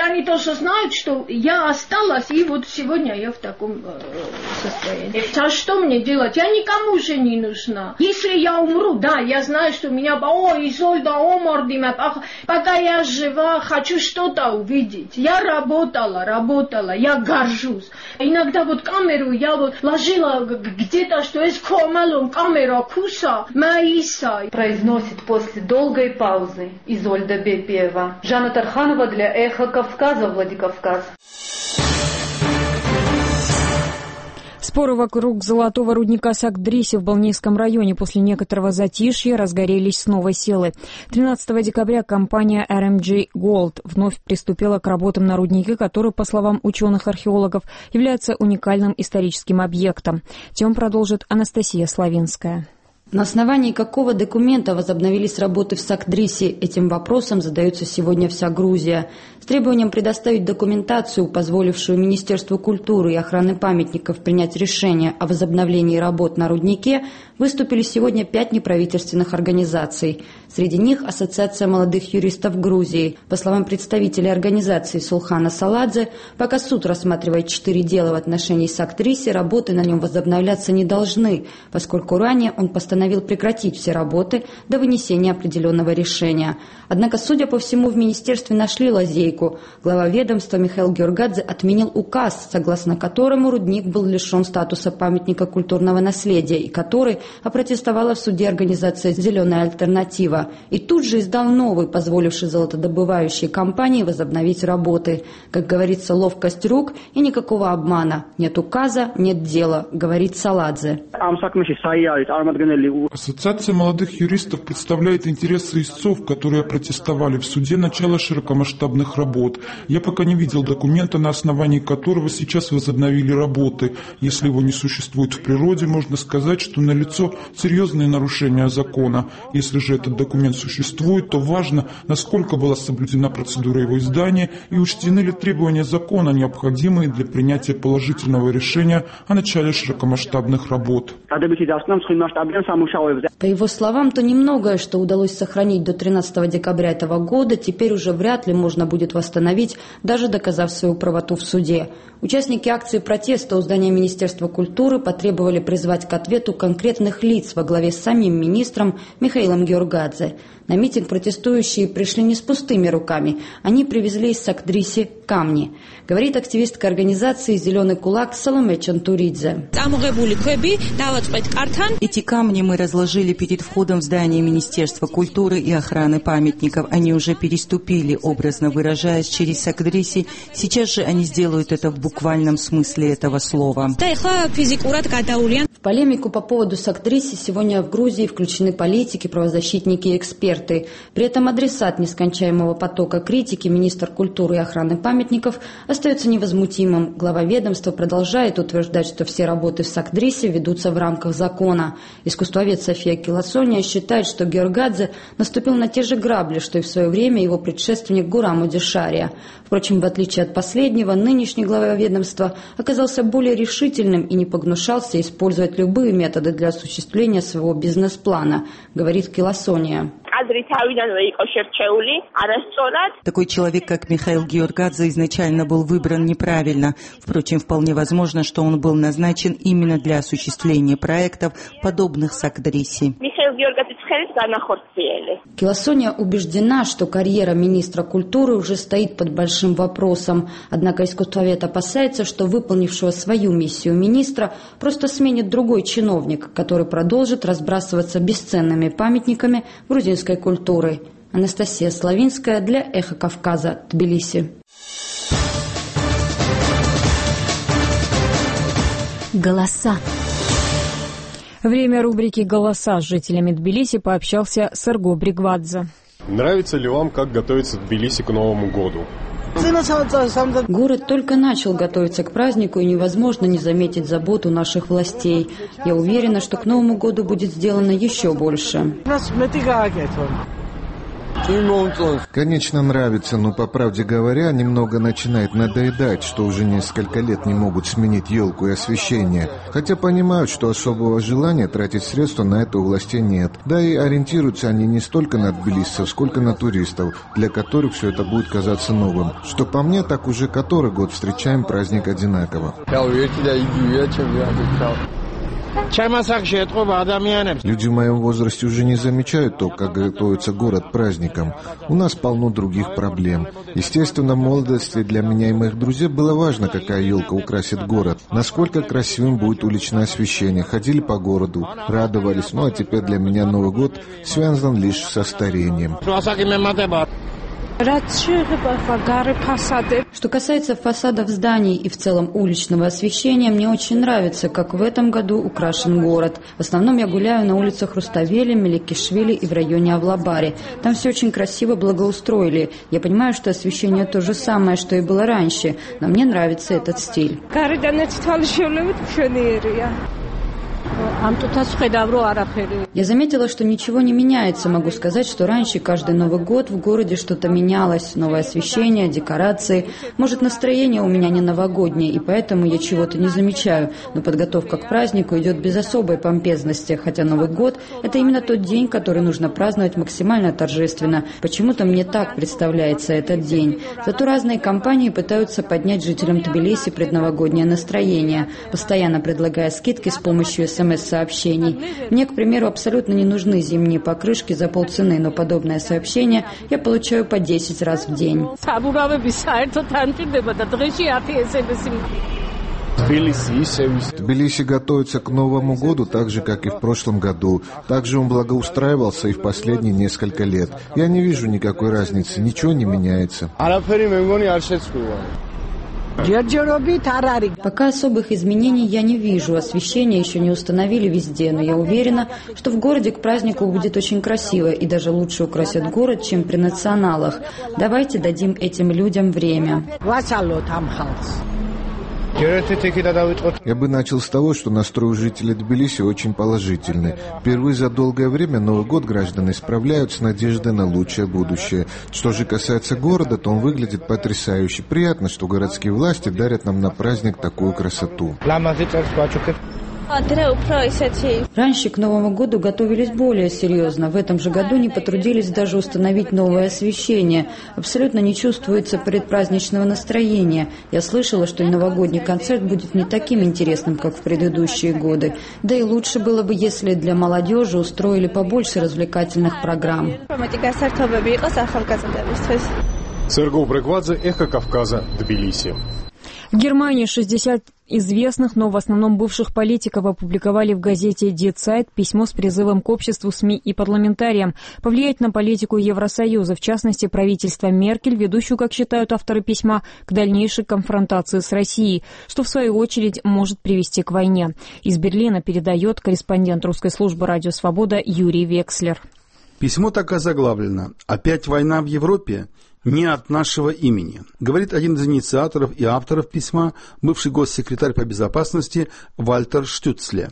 они тоже знают, что я осталась, и вот сегодня я в таком э, состоянии. А что мне делать? Я никому уже не нужна. Если я умру, да, я знаю, что меня... О, Изольда, о, Мордима, пока я жива, хочу что-то увидеть. Я работала, работала, я горжусь. Иногда вот камеру я вот ложила где-то, что есть комалон, камера, куса, маиса. Произносит после долгой паузы Изольда Бепиева. Жанна Тарханова для «Эхо Кавказа», Владикавказ. Споры вокруг золотого рудника Сак-Дриси в Балнийском районе после некоторого затишья разгорелись с новой силой. тринадцатого декабря компания эр эм джи Gold вновь приступила к работам на руднике, который, по словам ученых-археологов, является уникальным историческим объектом. Тему продолжит Анастасия Славинская. На основании какого документа возобновились работы в Сак-Дриси? Этим вопросом задается сегодня вся Грузия. С требованием предоставить документацию, позволившую Министерству культуры и охраны памятников принять решение о возобновлении работ на руднике, выступили сегодня пять неправительственных организаций. Среди них Ассоциация молодых юристов Грузии. По словам представителя организации Сулхана Саладзе, пока суд рассматривает четыре дела в отношении Сак-Дриси, работы на нем возобновляться не должны, поскольку ранее он постановил прекратить все работы до вынесения определенного решения. Однако, судя по всему, в министерстве нашли лазейку. Глава ведомства Михаил Георгадзе отменил указ, согласно которому рудник был лишен статуса памятника культурного наследия и который опротестовала в суде организация «Зеленая альтернатива». И тут же издал новый, позволивший золотодобывающей компании возобновить работы. Как говорится, ловкость рук и никакого обмана. Нет указа, нет дела, говорит Саладзе. Ассоциация молодых юристов представляет интересы истцов, которые протестовали в суде начала широкомасштабных работ. Я пока не видел документа, на основании которого сейчас возобновили работы. Если его не существует в природе, можно сказать, что налицо серьезные нарушения закона. Если же этот документ существует, то важно, насколько была соблюдена процедура его издания и учтены ли требования закона, необходимые для принятия положительного решения о начале широкомасштабных работ. По его словам, то немногое, что удалось сохранить до тринадцатого декабря этого года, теперь уже вряд ли можно будет восстановить, даже доказав свою правоту в суде. Участники акции протеста у здания Министерства культуры потребовали призвать к ответу конкретных лиц во главе с самим министром Михаилом Георгадзе. На митинг протестующие пришли не с пустыми руками. Они привезли из Сак-Дриси камни. Говорит активистка организации «Зеленый кулак» Саломе Чантуридзе. Эти камни мы разложили перед входом в здание Министерства культуры и охраны памятников. Они уже переступили, образно выражаясь, через Сак-Дриси. Сейчас же они сделают это в буквальном смысле этого слова. В полемику по поводу Сак-Дриси сегодня в Грузии включены политики, правозащитники и эксперты. При этом адресат нескончаемого потока критики, министр культуры и охраны памятников, остается невозмутимым. Глава ведомства продолжает утверждать, что все работы в Сак-Дриси ведутся в рамках закона. Искусствовед София Киласония считает, что Георгадзе наступил на те же грабли, что и в свое время его предшественник Гурам Удишария. Впрочем, в отличие от последнего, нынешний глава ведомства оказался более решительным и не погнушался использовать любые методы для осуществления своего бизнес-плана, говорит Киласония. Такой человек, как Михаил Георгадзе, изначально был выбран неправильно. Впрочем, вполне возможно, что он был назначен именно для осуществления проектов, подобных Сак-Дриси. Киласония убеждена, что карьера министра культуры уже стоит под большим вопросом. Однако искусствовед опасается, что выполнившего свою миссию министра просто сменит другой чиновник, который продолжит разбрасываться бесценными памятниками грузинской культуры. Анастасия Славинская для «Эхо Кавказа», Тбилиси. Голоса. Время рубрики «Голоса» с жителями Тбилиси пообщался Сарго Бригвадзе. Нравится ли вам, как готовится Тбилиси к Новому году? Город только начал готовиться к празднику, и невозможно не заметить заботу наших властей. Я уверена, что к Новому году будет сделано еще больше. Конечно, нравится, но, по правде говоря, немного начинает надоедать, что уже несколько лет не могут сменить елку и освещение. Хотя понимают, что особого желания тратить средства на это у властей нет. Да и ориентируются они не столько на тбилисцев, сколько на туристов, для которых все это будет казаться новым. Что по мне, так уже который год встречаем праздник одинаково. Люди в моем возрасте уже не замечают то, как готовится город к праздникам. У нас полно других проблем. Естественно, в молодости для меня и моих друзей было важно, какая елка украсит город, насколько красивым будет уличное освещение. Ходили по городу, радовались. Ну а теперь для меня Новый год связан лишь со старением. Что касается фасадов зданий и в целом уличного освещения, мне очень нравится, как в этом году украшен город. В основном я гуляю на улицах Руставели, Меликишвили и в районе Авлабари. Там все очень красиво благоустроили. Я понимаю, что освещение то же самое, что и было раньше, но мне нравится этот стиль. Я заметила, что ничего не меняется. Могу сказать, что раньше каждый Новый год в городе что-то менялось. Новое освещение, декорации. Может, настроение у меня не новогоднее, и поэтому я чего-то не замечаю. Но подготовка к празднику идет без особой помпезности. Хотя Новый год – это именно тот день, который нужно праздновать максимально торжественно. Почему-то мне так представляется этот день. Зато разные компании пытаются поднять жителям Тбилиси предновогоднее настроение, постоянно предлагая скидки с помощью эс эм эс-сообщений. Мне, к примеру, абсолютно не нужны зимние покрышки за полцены, но подобное сообщение я получаю по десять раз в день. Тбилиси готовится к Новому году так же, как и в прошлом году. Также он благоустраивался и в последние несколько лет. Я не вижу никакой разницы, ничего не меняется. Пока особых изменений я не вижу. Освещение еще не установили везде, но я уверена, что в городе к празднику будет очень красиво и даже лучше украсят город, чем при националах. Давайте дадим этим людям время. Я бы начал с того, что настрой у жителей Тбилиси очень положительный. Впервые за долгое время Новый год граждане справляют с надеждой на лучшее будущее. Что же касается города, то он выглядит потрясающе. Приятно, что городские власти дарят нам на праздник такую красоту. Раньше к Новому году готовились более серьезно. В этом же году не потрудились даже установить новое освещение. Абсолютно не чувствуется предпраздничного настроения. Я слышала, что и новогодний концерт будет не таким интересным, как в предыдущие годы. Да и лучше было бы, если для молодежи устроили побольше развлекательных программ. Сергей Брегвадзе, Эхо Кавказа, Тбилиси. В Германии шестьдесят известных, но в основном бывших политиков опубликовали в газете Die Zeit письмо с призывом к обществу, СМИ и парламентариям повлиять на политику Евросоюза, в частности, правительства Меркель, ведущую, как считают авторы письма, к дальнейшей конфронтации с Россией, что, в свою очередь, может привести к войне. Из Берлина передает корреспондент русской службы «Радио Свобода» Юрий Векслер. Письмо так озаглавлено «Опять война в Европе? Не от нашего имени», говорит один из инициаторов и авторов письма, бывший госсекретарь по безопасности Вальтер Штюцле.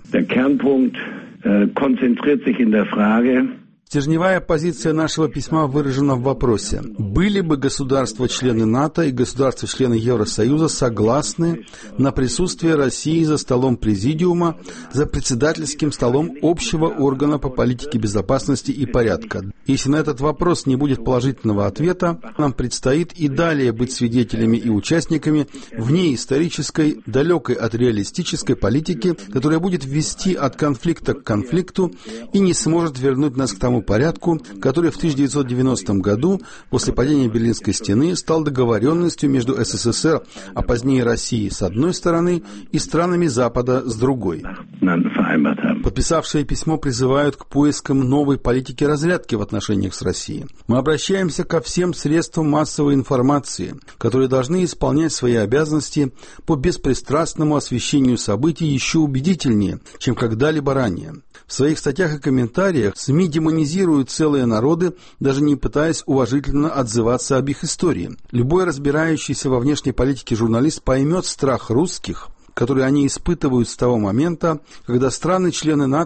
Стержневая позиция нашего письма выражена в вопросе: были бы государства-члены НАТО и государства-члены Евросоюза согласны на присутствие России за столом Президиума, за председательским столом общего органа по политике безопасности и порядка? Если на этот вопрос не будет положительного ответа, нам предстоит и далее быть свидетелями и участниками внеисторической, далекой от реалистической политики, которая будет вести от конфликта к конфликту и не сможет вернуть нас к тому порядку, который в тысяча девятьсот девяностом году, после падения Берлинской стены, стал договоренностью между СССР, а позднее Россией с одной стороны и странами Запада с другой. Подписавшие письмо призывают к поискам новой политики разрядки в отношениях с Россией. Мы обращаемся ко всем средствам массовой информации, которые должны исполнять свои обязанности по беспристрастному освещению событий еще убедительнее, чем когда-либо ранее. В своих статьях и комментариях СМИ демонизируют целые народы, даже не пытаясь уважительно отзываться об их истории. Любой разбирающийся во внешней политике журналист поймет страх русских, который они испытывают с того момента, когда страны-члены НАТО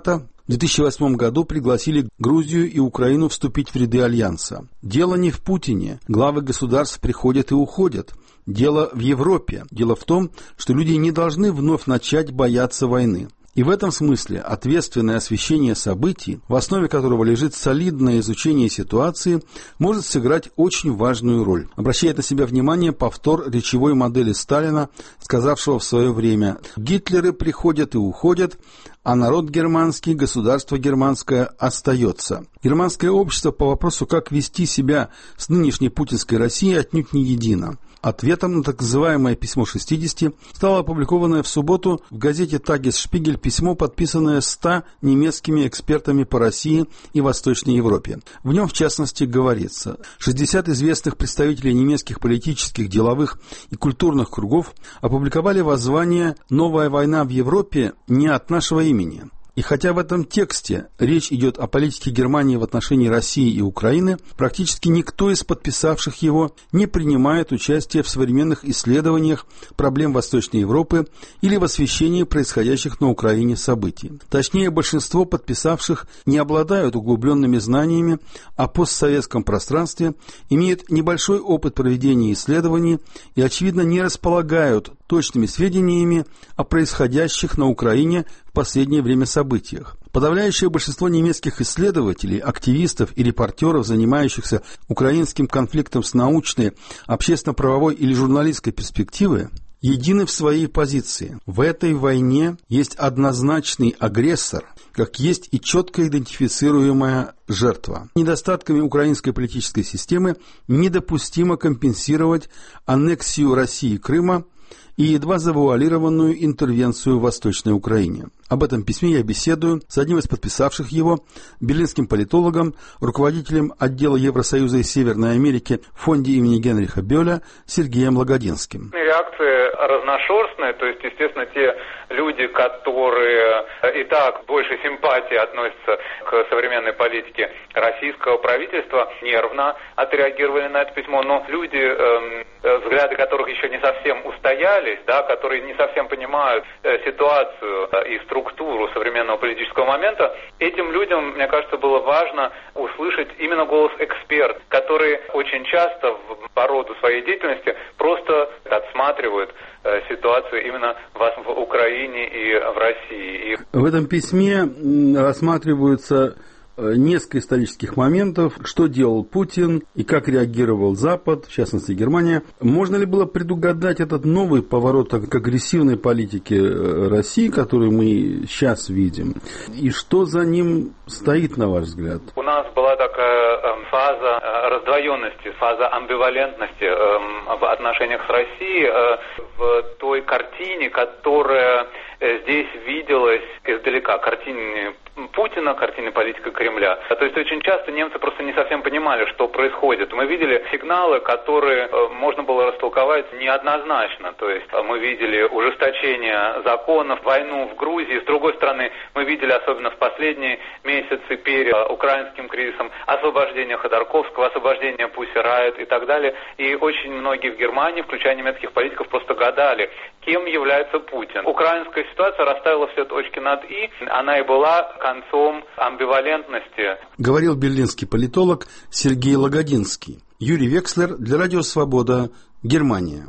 В две тысячи восьмом году пригласили Грузию и Украину вступить в ряды Альянса. Дело не в Путине. Главы государств приходят и уходят. Дело в Европе. Дело в том, что люди не должны вновь начать бояться войны. И в этом смысле ответственное освещение событий, в основе которого лежит солидное изучение ситуации, может сыграть очень важную роль. Обращает на себя внимание повтор речевой модели Сталина, сказавшего в свое время: «Гитлеры приходят и уходят, а народ германский, государство германское остается». Германское общество по вопросу, как вести себя с нынешней путинской Россией, отнюдь не едино. Ответом на так называемое «Письмо шестидесяти» стало опубликованное в субботу в газете «Тагес-Шпигель» письмо, подписанное ста немецкими экспертами по России и Восточной Европе. В нем, в частности, говорится: шестьдесят известных представителей немецких политических, деловых и культурных кругов опубликовали воззвание «Новая война в Европе не от нашего имени». И хотя в этом тексте речь идет о политике Германии в отношении России и Украины, практически никто из подписавших его не принимает участие в современных исследованиях проблем Восточной Европы или в освещении происходящих на Украине событий. Точнее, большинство подписавших не обладают углубленными знаниями о постсоветском пространстве, имеют небольшой опыт проведения исследований и, очевидно, не располагают точными сведениями о происходящих на Украине в последнее время событиях. Подавляющее большинство немецких исследователей, активистов и репортеров, занимающихся украинским конфликтом с научной, общественно-правовой или журналистской перспективы, едины в своей позиции. В этой войне есть однозначный агрессор, как есть и четко идентифицируемая жертва. Недостатками украинской политической системы недопустимо компенсировать аннексию России Крыма и едва завуалированную интервенцию в Восточной Украине. Об этом письме я беседую с одним из подписавших его, берлинским политологом, руководителем отдела Евросоюза и Северной Америки в фонде имени Генриха Бёля Сергеем Лагодинским. Реакции разношерстные, то есть, естественно, те люди, которые и так больше симпатии относятся к современной политике российского правительства, нервно отреагировали на это письмо, но люди, эм, взгляды которых еще не совсем устоялись, да, которые не совсем понимают э, ситуацию э, и структуру современного политического момента, этим людям, мне кажется, было важно услышать именно голос эксперт, которые очень часто в, по роду своей деятельности просто отсматривают э, ситуацию именно в, в Украине и в России. И... В этом письме рассматриваются несколько исторических моментов, что делал Путин и как реагировал Запад, в частности Германия. Можно ли было предугадать этот новый поворот к агрессивной политике России, который мы сейчас видим? И что за ним стоит, на ваш взгляд? У нас была такая э, фаза э, раздвоенности, фаза амбивалентности э, в отношениях с Россией, э, в той картине, которая э, здесь виделась издалека, картине Путина, картине политика Кремля. То есть очень часто немцы просто не совсем понимали, что происходит. Мы видели сигналы, которые э, можно было растолковать неоднозначно. То есть мы видели ужесточение законов, войну в Грузии. С другой стороны, мы видели, особенно в последние месяцы перед э, украинским кризисом, освобождение Ходорковского, освобождение Пусси Райт и так далее. И очень многие в Германии, включая немецких политиков, просто гадали, кем является Путин. Украинская ситуация расставила все точки над «и». Она и была концом амбивалентности. Говорил берлинский политолог Сергей Лагодинский. Юрий Векслер для Радио Свобода, Германия.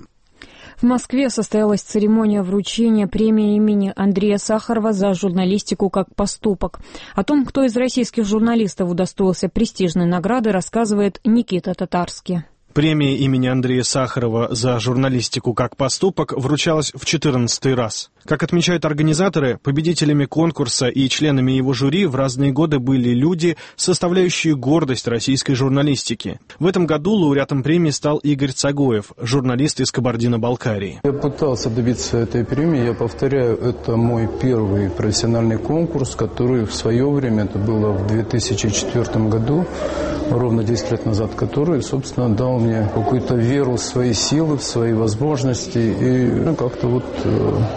В Москве состоялась церемония вручения премии имени Андрея Сахарова за журналистику как поступок. О том, кто из российских журналистов удостоился престижной награды, рассказывает Никита Татарский. Премия имени Андрея Сахарова за журналистику как поступок вручалась в четырнадцатый раз. Как отмечают организаторы, победителями конкурса и членами его жюри в разные годы были люди, составляющие гордость российской журналистики. В этом году лауреатом премии стал Игорь Цагоев, журналист из Кабардино-Балкарии. Я пытался добиться этой премии. Я повторяю, это мой первый профессиональный конкурс, который в свое время, это было в две тысячи четвёртом году, ровно десять лет назад, который, собственно, дал мне какую-то веру в свои силы, в свои возможности и ну, как-то вот э, просил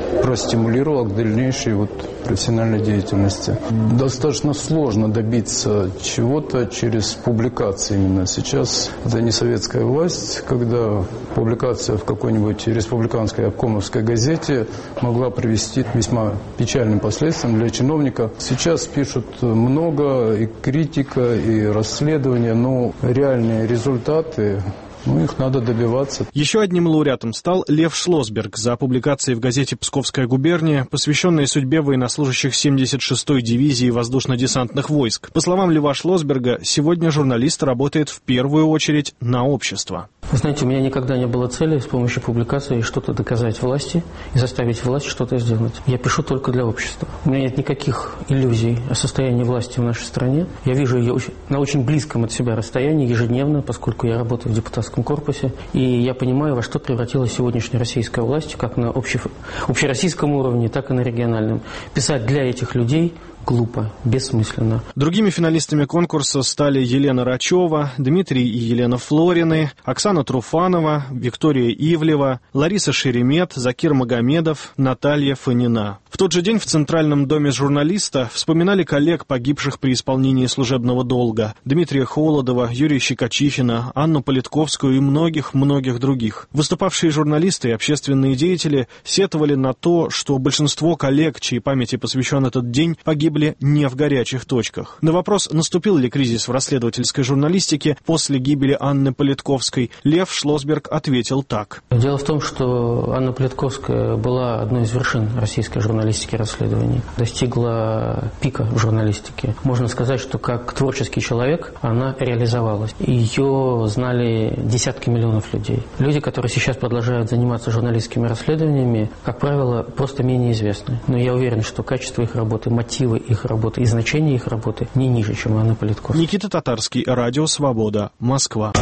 стимулировало к дальнейшей вот профессиональной деятельности. Достаточно сложно добиться чего-то через публикации именно. Сейчас это не советская власть, когда публикация в какой-нибудь республиканской обкомовской газете могла привести к весьма печальным последствиям для чиновника. Сейчас пишут много и критика, и расследования, но реальные результаты, ну, их надо добиваться. Еще одним лауреатом стал Лев Шлосберг за публикацией в газете «Псковская губерния», посвященной судьбе военнослужащих семьдесят шестой дивизии воздушно-десантных войск. По словам Льва Шлосберга, сегодня журналист работает в первую очередь на общество. Вы знаете, у меня никогда не было цели с помощью публикации что-то доказать власти и заставить власть что-то сделать. Я пишу только для общества. У меня нет никаких иллюзий о состоянии власти в нашей стране. Я вижу ее на очень близком от себя расстоянии ежедневно, поскольку я работаю в депутатском корпусе. И я понимаю, во что превратилась сегодняшняя российская власть, как на общем, общероссийском уровне, так и на региональном. Писать для этих людей глупо, бессмысленно. Другими финалистами конкурса стали Елена Рачева, Дмитрий и Елена Флорины, Оксана Труфанова, Виктория Ивлева, Лариса Шеремет, Закир Магомедов, Наталья Фонина. В тот же день в Центральном доме журналиста вспоминали коллег, погибших при исполнении служебного долга: Дмитрия Холодова, Юрия Щекочихина, Анну Политковскую и многих-многих других. Выступавшие журналисты и общественные деятели сетовали на то, что большинство коллег, чьей памяти посвящен этот день, погибли не в горячих точках. На вопрос, наступил ли кризис в расследовательской журналистике после гибели Анны Политковской, Лев Шлосберг ответил так. Дело в том, что Анна Политковская была одной из вершин российской журналистики расследований. Достигла пика в журналистике. Можно сказать, что как творческий человек она реализовалась. Ее знали десятки миллионов людей. Люди, которые сейчас продолжают заниматься журналистскими расследованиями, как правило, просто менее известны. Но я уверен, что качество их работы, мотивы их работы и значение их работы не ниже, чем у Анны Политковской. Никита Татарский, Радио Свобода, Москва.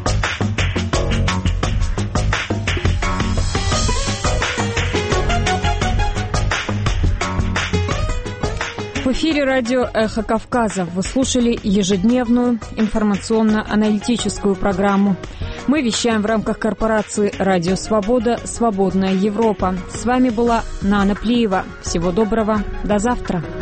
В эфире радио «Эхо Кавказа». Вы слушали ежедневную информационно-аналитическую программу. Мы вещаем в рамках корпорации «Радио Свобода. Свободная Европа». С вами была Нана Плиева. Всего доброго. До завтра.